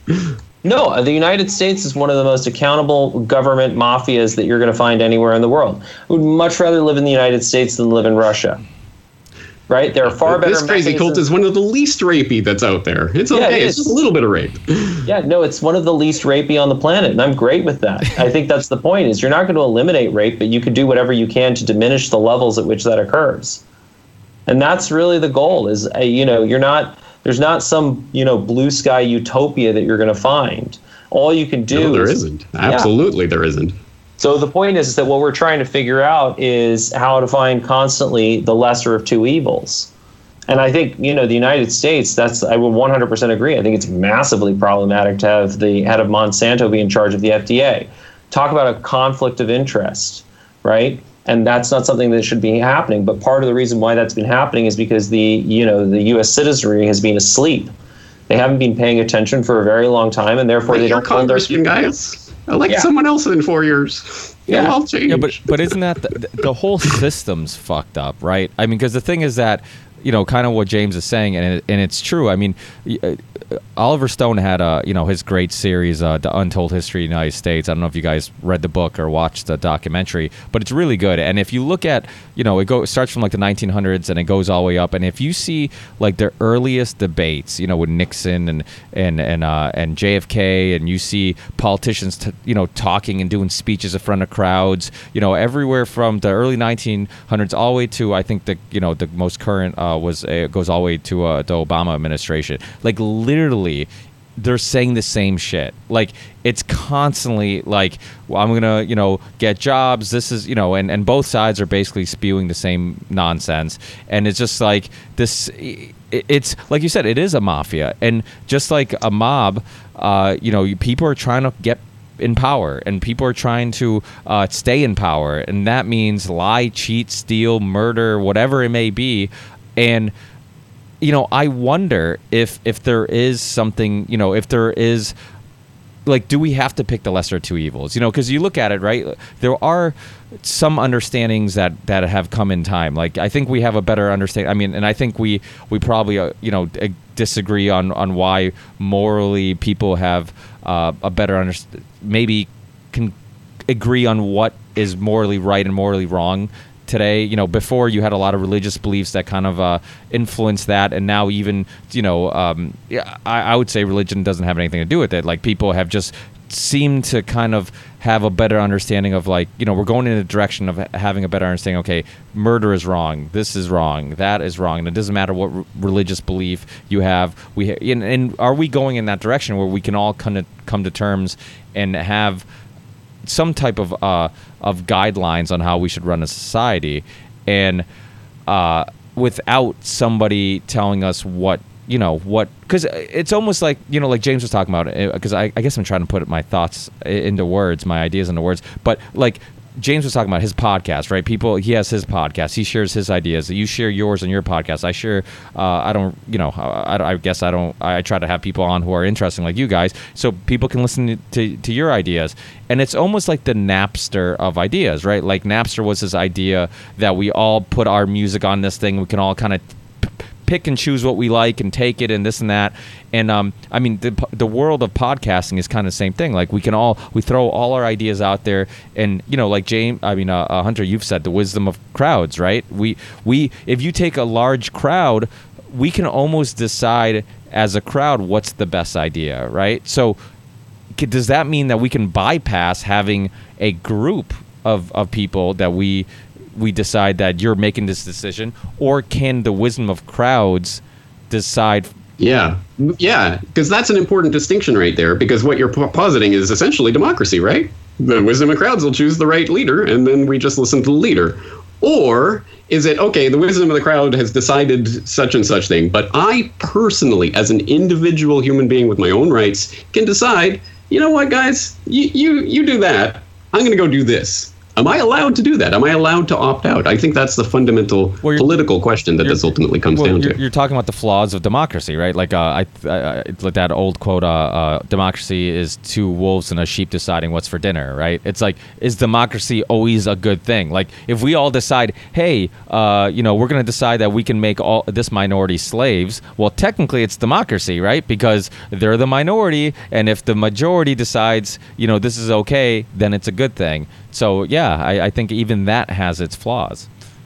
No, the United States is one of the most accountable government mafias that you're going to find anywhere in the world. I would much rather live in the United States than live in Russia. Right? There are far better This crazy cult is one of the least rapey that's out there. It's okay. Yeah, it it's just a little bit of rape. Yeah, no, it's one of the least rapey on the planet, and I'm great with that. I think that's the point, is you're not going to eliminate rape, but you can do whatever you can to diminish the levels at which that occurs. And that's really the goal, is, uh, you know, you're not... There's not some, you know, blue sky utopia that you're going to find. All you can do no, there is... isn't. Absolutely, yeah. There isn't. So the point is, is that what we're trying to figure out is how to find constantly the lesser of two evils. And I think, you know, the United States, that's, I would one hundred percent agree. I think it's massively problematic to have the head of Monsanto be in charge of the F D A. Talk about a conflict of interest, right? And that's not something that should be happening. But part of the reason why that's been happening is because the, you know, the U S citizenry has been asleep. They haven't been paying attention for a very long time, and therefore Wait, they don't hold their guys. Elect yeah. someone else in four years. Yeah, It'll all change. Yeah, but but isn't that the, the whole system's fucked up, right? I mean, because the thing is that, you know, kind of what James is saying, and it, and it's true. I mean, uh, Oliver Stone had a, you know, his great series, uh, The Untold History of the United States. I don't know if you guys read the book or watched the documentary, but it's really good. And if you look at, you know, it, go, it starts from like the nineteen hundreds and it goes all the way up. And if you see like the earliest debates, you know, with Nixon and and and uh, and J F K, and you see politicians, t- you know, talking and doing speeches in front of crowds, you know, everywhere from the early nineteen hundreds all the way to, I think the, you know, the most current uh, was uh, goes all the way to uh, the Obama administration. Like literally, they're saying the same shit. Like it's constantly like, well, I'm gonna, you know, get jobs. This is, you know, and, and both sides are basically spewing the same nonsense. And it's just like this. It's like you said, it is a mafia, and just like a mob, uh, you know, people are trying to get in power, and people are trying to uh, stay in power, and that means lie, cheat, steal, murder, whatever it may be. And you know, I wonder if if there is something, you know, if there is, like, do we have to pick the lesser of two evils? You know, because you look at it, right? There are some understandings that, that have come in time. Like, I think we have a better understanding. I mean, and I think we we probably, uh, you know, uh, disagree on, on why morally people have uh, a better understanding. Maybe can agree on what is morally right and morally wrong today. You know, before you had a lot of religious beliefs that kind of uh, influence that, and now even, you know, um, yeah, I, I would say religion doesn't have anything to do with it. Like, people have just seemed to kind of have a better understanding of, like, you know, we're going in a direction of having a better understanding. Okay, murder is wrong. This is wrong. That is wrong. And it doesn't matter what r- religious belief you have. We ha- and, and are we going in that direction where we can all come to come to terms and have some type of uh, of guidelines on how we should run a society, and uh, without somebody telling us what you know, what, because it's almost like, you know, like James was talking about, because I, I guess I'm trying to put my thoughts into words, my ideas into words, but like James was talking about his podcast, right? People, he has his podcast, he shares his ideas, you share yours on your podcast, I share, uh, I don't, you know, I, I guess I don't, I try to have people on who are interesting like you guys, so people can listen to, to your ideas, and it's almost like the Napster of ideas, right? Like Napster was this idea that we all put our music on this thing, we can all kind of pick and choose what we like and take it and this and that. And um, I mean, the the world of podcasting is kind of the same thing. Like we can all, we throw all our ideas out there, and you know, like James, I mean, uh, uh, Hunter, you've said the wisdom of crowds, right? We we if you take a large crowd, we can almost decide as a crowd what's the best idea, right? So does that mean that we can bypass having a group of of people that we we decide that you're making this decision, or can the wisdom of crowds decide? Yeah, yeah, because that's an important distinction right there, because what you're positing is essentially democracy, right? The wisdom of crowds will choose the right leader, and then we just listen to the leader. Or is it, okay, the wisdom of the crowd has decided such and such thing, but I personally, as an individual human being with my own rights, can decide, you know what, guys, you you, you do that, I'm going to go do this. Am I allowed to do that? Am I allowed to opt out? I think that's the fundamental well, political question that this ultimately comes well, down you're, to. You're talking about the flaws of democracy, right? Like uh, I, I, like that old quote, uh, uh, democracy is two wolves and a sheep deciding what's for dinner, right? It's like, is democracy always a good thing? Like if we all decide, hey, uh, you know, we're going to decide that we can make all this minority slaves, well, technically it's democracy, right? Because they're the minority, and if the majority decides, you know, this is okay, then it's a good thing. So, yeah, I, I think even that has its flaws.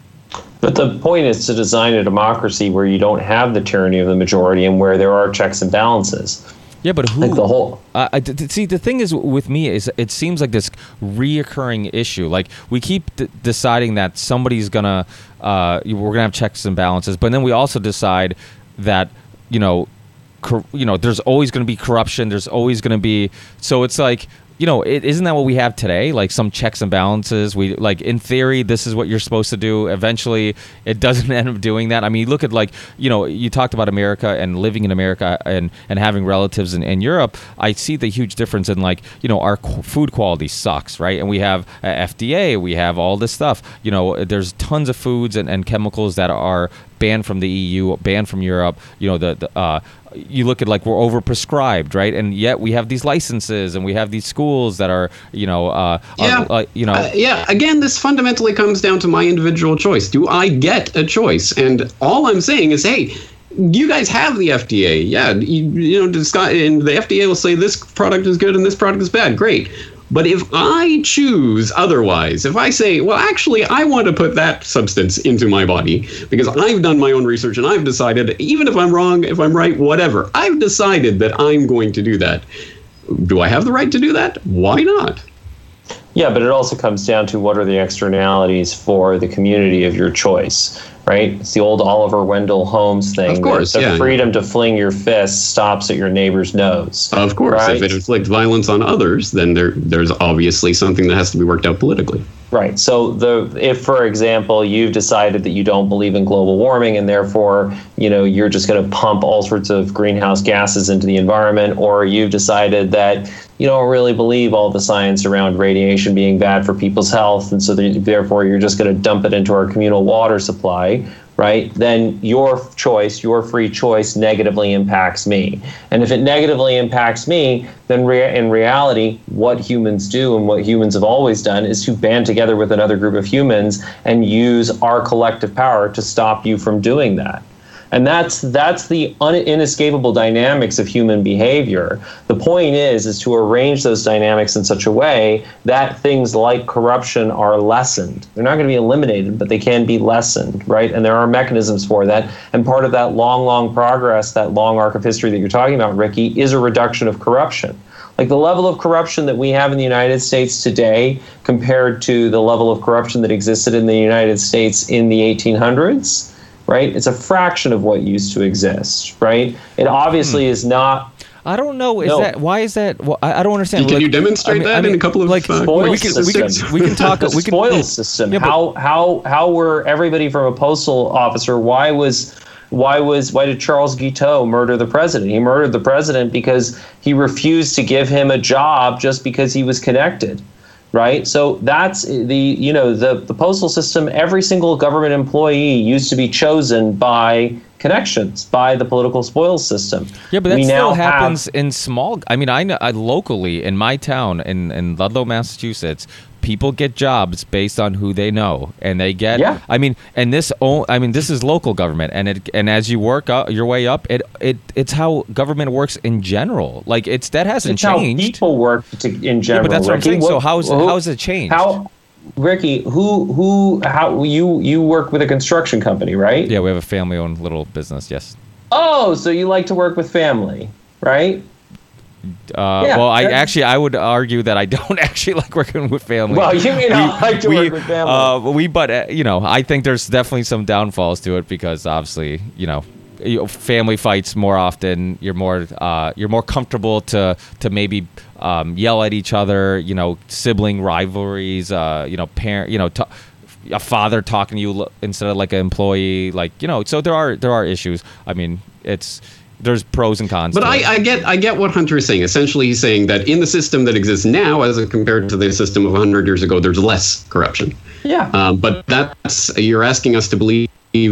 But the point is to design a democracy where you don't have the tyranny of the majority and where there are checks and balances. Yeah, but who? Like the whole. Uh, I, d- see, the thing is with me is it seems like this reoccurring issue. Like we keep d- deciding that somebody's gonna, uh, we're gonna have checks and balances, but then we also decide that, you know, cor- you know, there's always gonna be corruption. There's always gonna be. So it's like. You know, it, isn't that what we have today? Like some checks and balances. We like in theory, this is what you're supposed to do. Eventually, it doesn't end up doing that. I mean, you look at like, you know, you talked about America and living in America and, and having relatives in, in Europe. I see the huge difference in like, you know, our qu- food quality sucks, right? And we have uh, F D A, we have all this stuff. You know, there's tons of foods and, and chemicals that are banned from the E U, banned from Europe. You know, the, the uh, you look at like we're overprescribed, right? And yet we have these licenses and we have these schools that are, you know, uh, yeah, are, uh, you know, uh, yeah. Again, this fundamentally comes down to my individual choice. Do I get a choice? And all I'm saying is, hey, you guys have the F D A. Yeah, you, you know, and the F D A will say this product is good and this product is bad. Great. But if I choose otherwise, if I say, well, actually, I want to put that substance into my body because I've done my own research and I've decided, even if I'm wrong, if I'm right, whatever, I've decided that I'm going to do that. Do I have the right to do that? Why not? Yeah, but it also comes down to what are the externalities for the community of your choice, right? It's the old Oliver Wendell Holmes thing. Of course, the yeah. freedom to fling your fist stops at your neighbor's nose. Of course, right? If it inflicts violence on others, then there there's obviously something that has to be worked out politically. Right. So the if, for example, you've decided that you don't believe in global warming and therefore, you know, you're just going to pump all sorts of greenhouse gases into the environment, or you've decided that you don't really believe all the science around radiation being bad for people's health, and so therefore you're just going to dump it into our communal water supply, right? Then your choice, your free choice negatively impacts me. And if it negatively impacts me, then rea- in reality, what humans do and what humans have always done is to band together with another group of humans and use our collective power to stop you from doing that. And that's that's the un- inescapable dynamics of human behavior. The point is, is to arrange those dynamics in such a way that things like corruption are lessened. They're not going to be eliminated, but they can be lessened, right? And there are mechanisms for that. And part of that long, long progress, that long arc of history that you're talking about, Ricky, is a reduction of corruption. Like the level of corruption that we have in the United States today compared to the level of corruption that existed in the United States in the eighteen hundreds, right? It's a fraction of what used to exist, right? It obviously hmm. is not. I don't know. Is no. that why is that? Well, I, I don't understand. Can like, you demonstrate I mean, that I mean, in a couple of like uh, spoils we can, we can we can talk. The we can spoils system. Yeah, how how how were everybody from a postal officer? Why was why was why did Charles Guiteau murder the president? He murdered the president because he refused to give him a job just because he was connected. Right. So that's the, you know, the, the postal system. Every single government employee used to be chosen by connections, by the political spoils system. Yeah, but that we still now happens have, in small. I mean, I know I, locally in my town in, in Ludlow, Massachusetts, people get jobs based on who they know, and they get. Yeah. I mean, and this. I mean, this is local government, and it. And as you work up your way up, it. It. It's how government works in general. Like it's that hasn't it's changed. How people work to, in general. Yeah, but that's what Ricky. I'm saying. What, so how's who, how's it changed? How, Ricky? Who? Who? How? You? You work with a construction company, right? Yeah, we have a family-owned little business. Yes. Oh, so you like to work with family, right? Uh, yeah, well, I actually I would argue that I don't actually like working with family. Well, you may not like to we, work with family. Uh, we, but uh, you know, I think there's definitely some downfalls to it because obviously, you know, you know, family fights more often. You're more uh, you're more comfortable to to maybe um, yell at each other. You know, sibling rivalries. Uh, you know, parent. You know. T- a father talking to you instead of like an employee, like, you know, so there are there are issues. I mean, it's there's pros and cons. But I, I get I get what Hunter is saying. Essentially, he's saying that in the system that exists now, as compared to the system of one hundred years ago, there's less corruption. Yeah. Um, but that's you're asking us to believe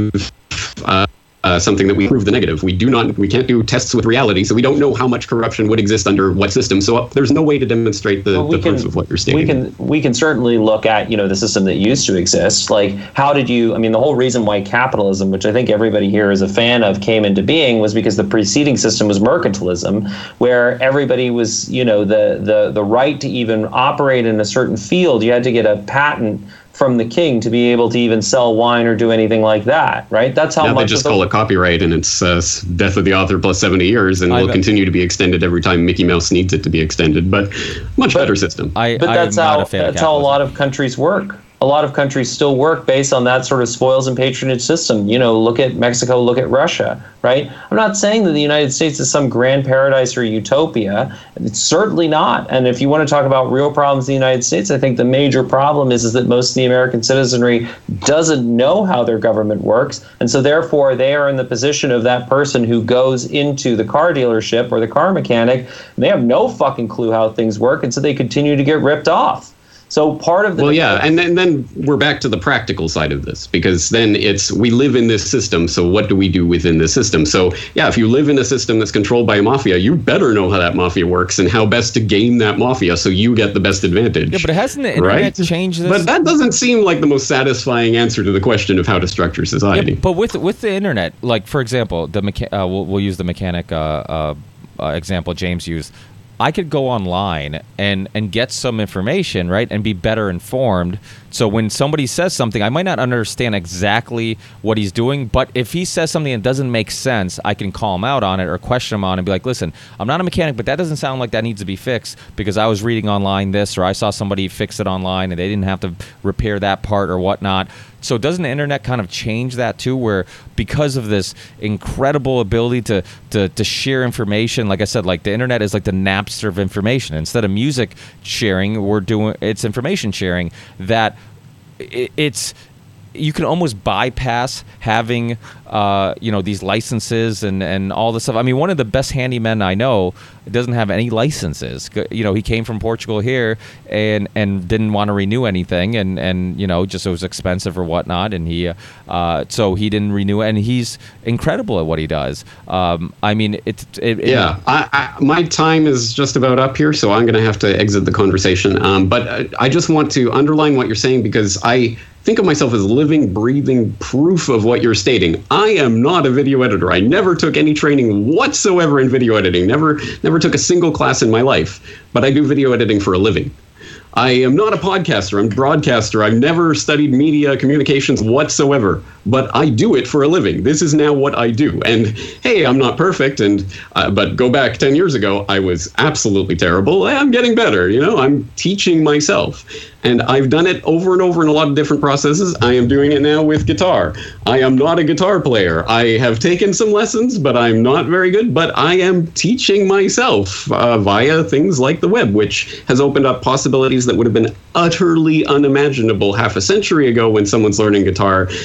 uh, uh, something that we prove the negative. We do not. We can't do tests with reality, so we don't know how much corruption would exist under what system. So uh, there's no way to demonstrate the, well, we the can, proof of what you're stating. We can we can certainly look at, you know, the system that used to exist. Like, how did you? I mean, the whole reason why capitalism, which I think everybody here is a fan of, came into being was because the preceding system was mercantilism, where everybody was, you know, the the the right to even operate in a certain field, you had to get a patent from the king to be able to even sell wine or do anything like that, right? That's how now much they just the, call it copyright, and it's uh, death of the author plus seventy years, and I will bet. continue to be extended every time Mickey Mouse needs it to be extended. But much But- better system. I, But I that's am not how a fan of that's how a capitalism. lot of countries work. A lot of countries still work based on that sort of spoils and patronage system. You know, look at Mexico, look at Russia, right? I'm not saying that the United States is some grand paradise or utopia. It's certainly not. And if you want to talk about real problems in the United States, I think the major problem is, is that most of the American citizenry doesn't know how their government works. And so therefore they are in the position of that person who goes into the car dealership or the car mechanic, and they have no fucking clue how things work. And so they continue to get ripped off. So part of the well, yeah, and then, then we're back to the practical side of this, because then it's we live in this system. So what do we do within this system? So, yeah, if you live in a system that's controlled by a mafia, you better know how that mafia works and how best to game that mafia so you get the best advantage. Yeah, but hasn't the internet right? changed this? But that doesn't seem like the most satisfying answer to the question of how to structure society. Yeah, but with with the internet, like for example, the mecha- uh, we'll, we'll use the mechanic uh, uh, uh, example James used. I could go online and, and get some information, right, and be better informed. So when somebody says something, I might not understand exactly what he's doing, but if he says something that doesn't make sense, I can call him out on it or question him on it and be like, listen, I'm not a mechanic, but that doesn't sound like that needs to be fixed because I was reading online this, or I saw somebody fix it online and they didn't have to repair that part or whatnot. So doesn't the internet kind of change that too, where because of this incredible ability to, to, to share information, like I said, like the internet is like the Napster of information. Instead of music sharing, we're doing it's information sharing. That it, it's you can almost bypass having uh, you know, these licenses and, and all this stuff. I mean, one of the best handymen I know doesn't have any licenses. You know, he came from Portugal here and, and didn't want to renew anything, and, and you know, just it was expensive or whatnot, and he uh, so he didn't renew, and he's incredible at what he does. Um, I mean, it's it, it, yeah, I, I, my time is just about up here, so I'm going to have to exit the conversation. Um, but I, I just want to underline what you're saying, because I think of myself as living, breathing proof of what you're stating. I am not a video editor. I never took any training whatsoever in video editing. Never, never took a single class in my life. But I do video editing for a living. I am not a podcaster. I'm a broadcaster. I've never studied media communications whatsoever, but I do it for a living. This is now what I do. And hey, I'm not perfect. And uh, but go back ten years ago, I was absolutely terrible. I'm getting better. You know, I'm teaching myself. And I've done it over and over in a lot of different processes. I am doing it now with guitar. I am not a guitar player. I have taken some lessons, but I'm not very good. But I am teaching myself uh, via things like the web, which has opened up possibilities that would have been utterly unimaginable half a century ago. When someone's learning guitar, you're going to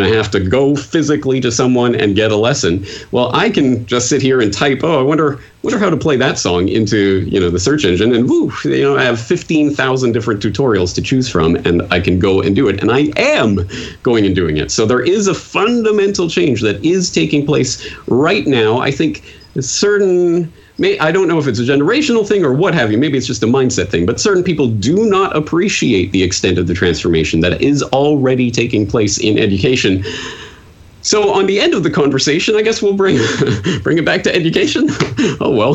going to have to go physically to someone and get a lesson. Well, I can just sit here and type, oh, I wonder wonder how to play that song into, you know, the search engine, and woo, you know, I have fifteen thousand different tutorials to choose from, and I can go and do it. And I am going and doing it. So there is a fundamental change that is taking place right now. I think certain... May, I don't know if it's a generational thing or what have you. Maybe it's just a mindset thing. But certain people do not appreciate the extent of the transformation that is already taking place in education. So on the end of the conversation, I guess we'll bring bring it back to education. Oh, well,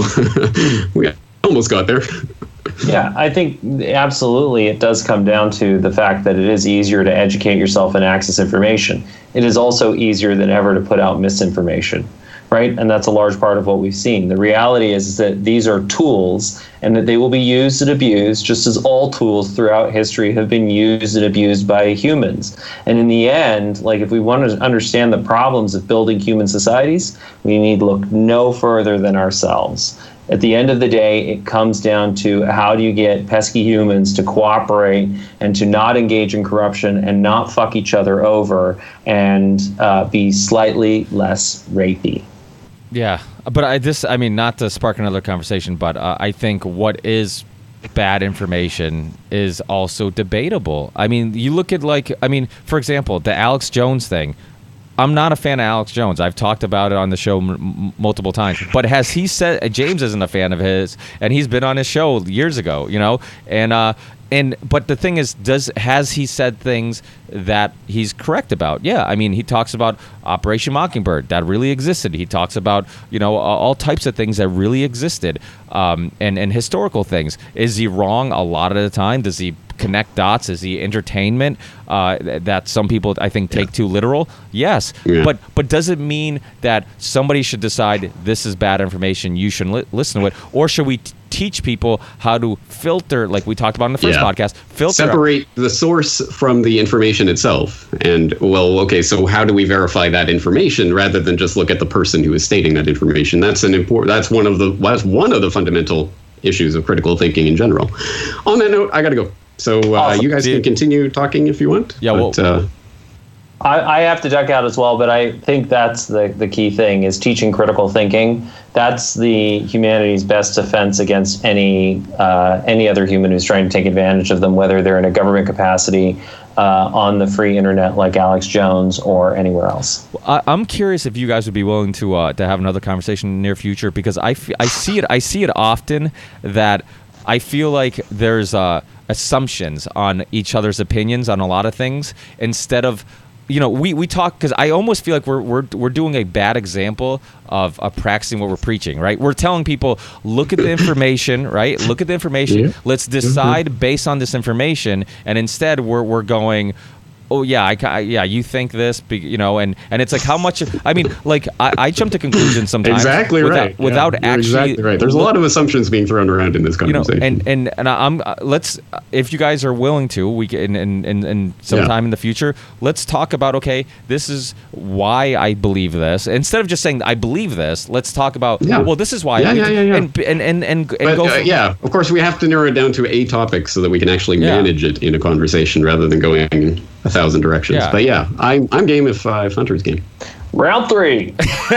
we almost got there. Yeah, I think absolutely it does come down to the fact that it is easier to educate yourself and access information. It is also easier than ever to put out misinformation. Right? And that's a large part of what we've seen. The reality is that these are tools and that they will be used and abused, just as all tools throughout history have been used and abused by humans. And in the end, like if we want to understand the problems of building human societies, we need to look no further than ourselves. At the end of the day, it comes down to how do you get pesky humans to cooperate and to not engage in corruption and not fuck each other over and uh, be slightly less rapey. Yeah, but I this I mean, not to spark another conversation, but uh, I think what is bad information is also debatable. I mean, you look at like, I mean, for example, the Alex Jones thing. I'm not a fan of Alex Jones. I've talked about it on the show m- multiple times. But has he said, James isn't a fan of his, and he's been on his show years ago, you know, and uh, and but the thing is, does has he said things that he's correct about? Yeah, I mean, he talks about Operation Mockingbird that really existed. He talks about, you know, all types of things that really existed, um, and and historical things. Is he wrong a lot of the time? Does he connect dots? Is he entertainment uh, that some people I think take yeah. too literal? Yes, yeah. but but does it mean that somebody should decide this is bad information, you shouldn't li- listen to it, or should we t- teach people how to filter, like we talked about in the first yeah. podcast, filter separate the source from the information itself? And well, okay, so how do we verify that information rather than just look at the person who is stating that information? That's an important. That's one of the that's one of the fundamental issues of critical thinking in general. On that note, I got to go. So uh, awesome. You guys can continue talking if you want. Yeah, but, well, uh, I, I have to duck out as well, but I think that's the, the key thing is teaching critical thinking. That's the humanity's best defense against any uh, any other human who's trying to take advantage of them, whether they're in a government capacity, uh, on the free internet like Alex Jones, or anywhere else. I, I'm curious if you guys would be willing to uh, to have another conversation in the near future, because I, f- I see it I see it often that I feel like there's uh, assumptions on each other's opinions on a lot of things instead of, you know, we, we talk, because I almost feel like we're we're we're doing a bad example of, of practicing what we're preaching, right? We're telling people, look at the information, right? Look at the information. Yeah. Let's decide mm-hmm. based on this information, and instead we're we're going, oh yeah, I, I yeah, you think this, you know, and, and it's like how much. I mean, like I, I jump to conclusions sometimes. Exactly without, right. Without yeah, actually, exactly right. There's a lot of assumptions being thrown around in this conversation. You know, and and and I'm uh, let's if you guys are willing to, we can and and and sometime yeah. in the future, let's talk about, okay, this is why I believe this. Instead of just saying I believe this, let's talk about yeah. well, this is why. Yeah, I yeah, yeah, yeah. And and and and, and but, go. Uh, yeah, of course, we have to narrow it down to a topic so that we can actually yeah. manage it in a conversation rather than going in a thousand directions. Yeah. But yeah, I'm I'm game if uh, if Hunter's game. Round three.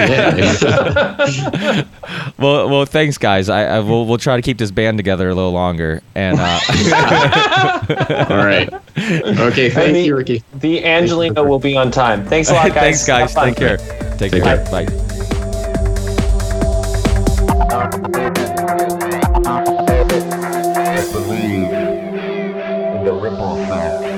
yeah. well, well, thanks, guys. I, I we'll we'll try to keep this band together a little longer. And uh, all right. Okay. Thank the, you, Ricky. The Angelina will be on time. Thanks a lot, guys. Thanks, guys. Take care. Take, Take care. care. Bye. Believe in the ripple effect.